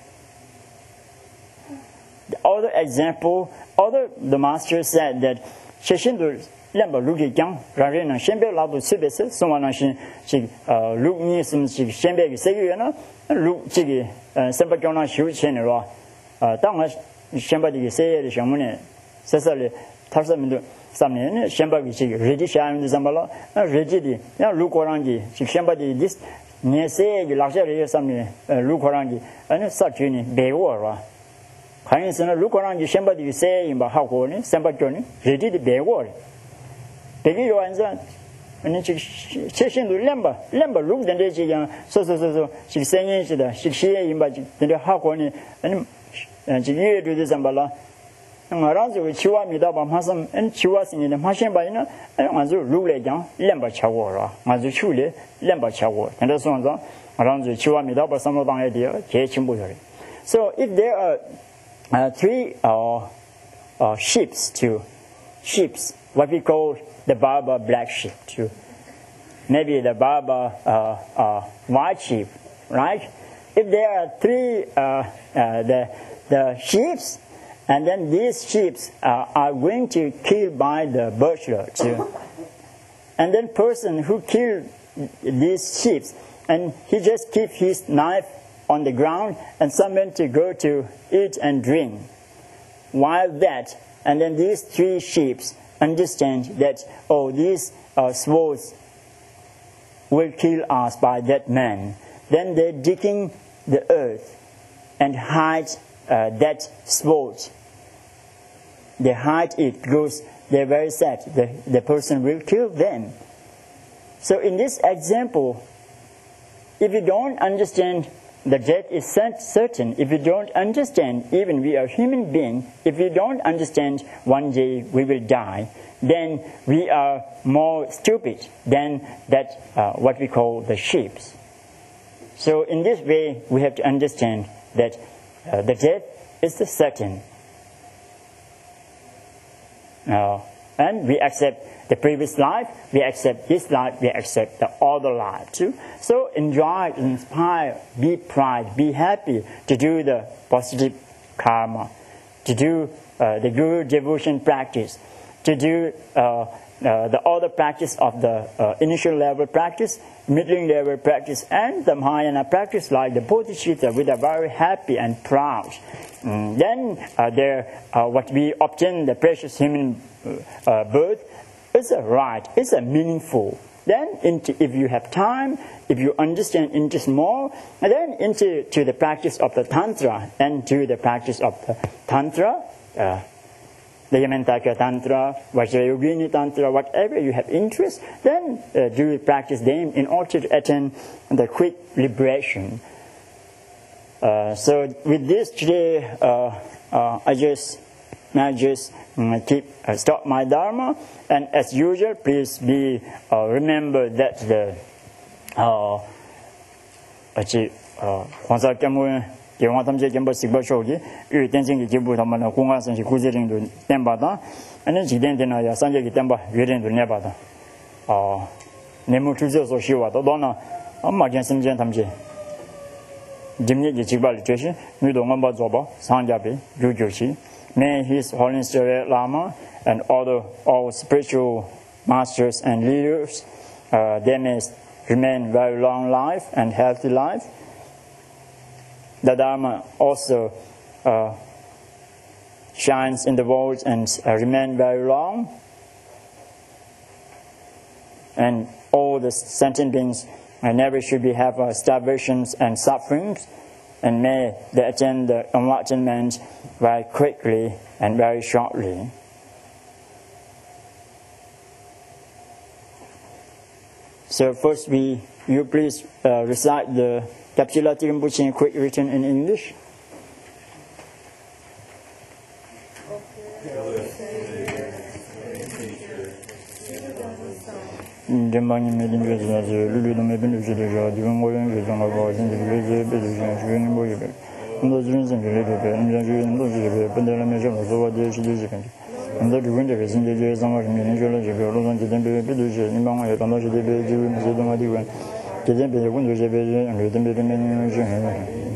The other example, other the master said that Sheshindu lemba lugi kyang rare na shembe labo sebese soma na shin chi lu ni sim chi shembe gi segi na lu chi gi semba kyang na shu chen ro ta nga shemba di se de shamune sasale tarsa min do samne ne shemba gi chi reji sha min zambala reji di ya lu ko rang gi chi shemba di this ne se gi la sha re samne lu ko rang gi ane sa chi ni be wo ro khayin sna lu ko rang gi shemba di se yin ba ha ko ni semba kyo ni reji di be wo Pegi yoanza, and Cheshin Lemba, Lemba looked and they so so so so, she sang it, she share in by the Hakoni, and she near to this umbrella. And around with Chua Midaba Masam and Chuas in the Mashin by now, and Mazu Rule down, Lemba Chawara, Mazu Chule, Lemba Chawa, and that's one around the Chua Midaba, some of my idea, Chimbury. So if there are uh, three uh, uh, ships, too, ships, what we call the Baba black sheep too. Maybe the Baba uh, uh, white sheep, right? If there are three uh, uh, the the sheep, and then these sheep uh, are going to kill by the butcher too, and then person who killed these sheep, and he just keep his knife on the ground, and someone to go to eat and drink, while that, and then these three sheep understand that, oh, these uh, swords will kill us by that man. Then they're digging the earth and hide uh, that sword. They hide it because they're very sad. The, the person will kill them. So in this example, if you don't understand the death is certain, if you don't understand, even we are human beings, if we don't understand one day we will die, then we are more stupid than that uh, what we call the sheep. So in this way, we have to understand that uh, the death is certain. Uh, and we accept the previous life, we accept this life, we accept the other life too. So enjoy, inspire, be proud, be happy to do the positive karma, to do uh, the good devotion practice, to do uh, uh, the other practice of the uh, initial level practice, middling level practice, and the Mahayana practice like the Bodhisattva with a very happy and proud. Mm, then uh, there, uh, what we obtain the precious human uh, birth, it's a right, it's a meaningful. Then, into, if you have time, if you understand into more, and then into to the practice of the Tantra, and to the practice of the Tantra, uh, the Yamantaka Tantra, Vajrayogini Tantra, whatever you have interest, then uh, do practice them in order to attain the quick liberation. Uh, so with this today, uh, uh, I just now just um, keep uh, stop my dharma, and as usual, please be uh, remember that the uh, actually uh, Khonsa Kyamu Gyawang Tamje Gyamba Sikpa Shogi Yu Tenzin Ki Jibu Tamana Kunga Sanchi Kuzirin Du Tenpa Da, and then Jiden Tena Ya Sanje Ki Tenpa Yurin Du Nepa Da. Uh, Nemu Tuzo So Shiwa Da Dona Amma Gyan Simjen Tamje Jimni Ki Chikpa Li Cheshi Mido Ngamba Zoba Sanjabi Yu Gyoshi. May His Holiness Dalai Lama and other all spiritual masters and leaders, uh, they may remain very long life and healthy life. The Dharma also uh, shines in the world and uh, remain very long. And all the sentient beings uh, never should be have uh, starvations and sufferings. And may they attain the enlightenment very quickly and very shortly. So first, we you please uh, recite the Kapchilati Rinpoche quick written in English. Dembani medin gözüne lülü de mebin üzülüyor. Diyorum oyun gözüne bağlı. Şimdi gözü bezüyor. Şunu boyu. 很多军人这里边，我们讲军人都是这边，本来那边什么做的是就是这边。我们在主管这边，现在就三个人民学了这边，路上这边别别都是，你帮我也当到这边就那些东西的，这边别工作这边人，这边这边人是很。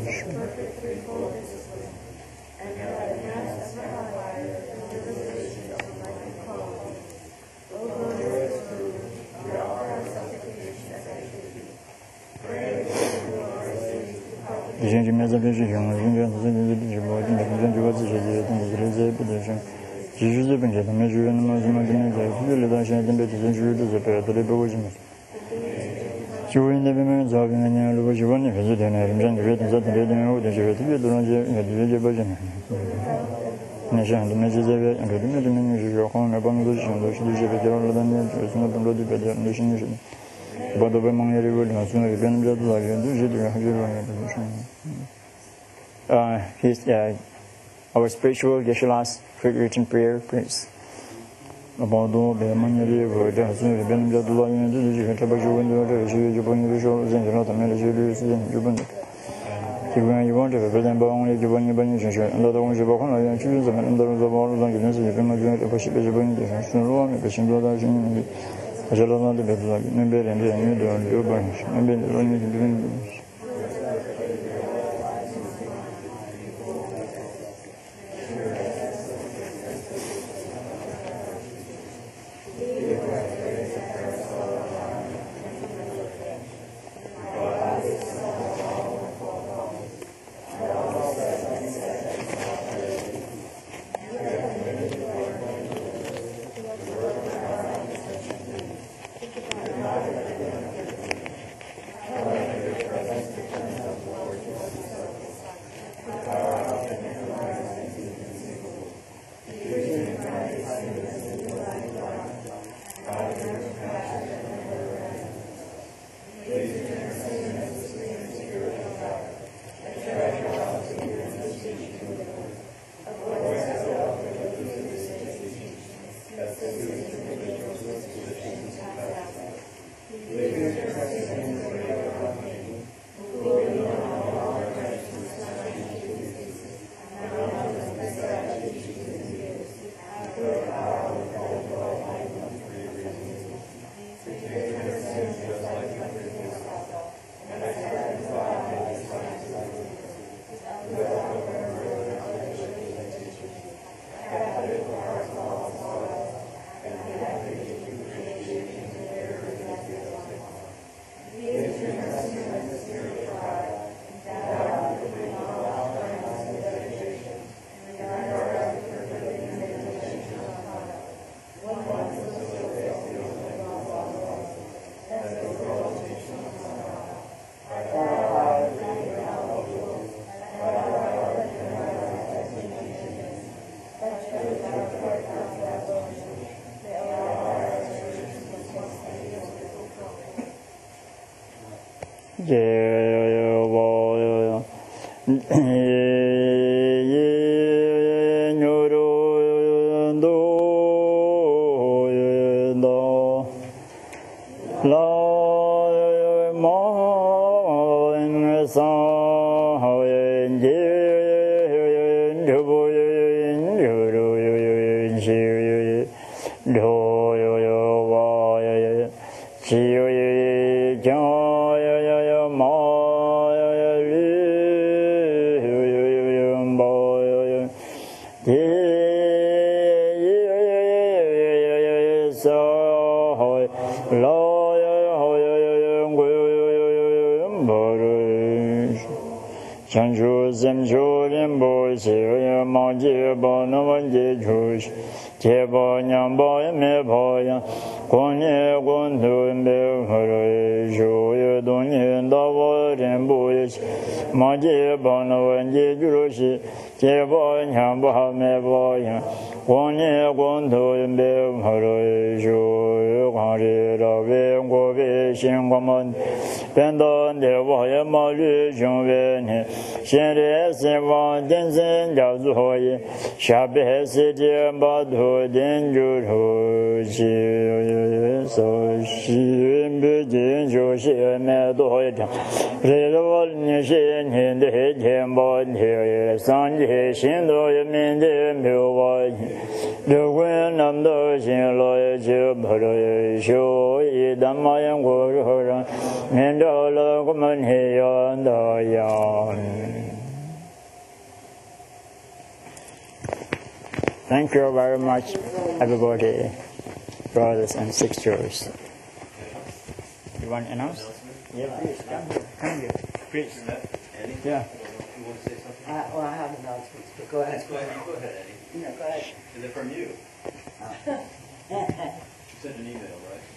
以前就面这边是用，人家是人家直播，人家人家就我自己的东西来这不得行。其实这边这他们就那么什么什么在，有的到现在这边这些就都是白，都得不会什么。就那边那这边呢，如果就往那边去的呢，人家这边这这边我的这边特别多人就那这边就不行。那像他们这边，那这边这边就是好像帮助想到是这边这样的呢，就是那帮助这边的那些那些。But the women are really good. So we've been just like uh, he's uh, our spiritual Geshe-las written prayer, please. About the money river, so we've been just like the Tabajo window, the Jubon visual, and not a military in Jubon. You want to represent only Jubon Banishon, and other ones of Okana and choose and there was a wall of the Genesis, if I'm going to push it as a bunny, the Shimbra. I don't know the better, maybe and then you don't do bunch, maybe the only doing. So she 金主是没多一条，这个我你是你的天宝天，三界心多有面的妙法，如果南道心来就不了修，一旦马眼过后让面着了我们黑暗的样。Thank you very much, everybody, brothers and sisters. You want to announce? Yeah, please come here. Come here, please. Yeah. You want to say something? Uh, well, I have announcements, but go ahead. Go ahead. You go ahead, Eddie. No, go ahead. Is it from you? You sent an email, right?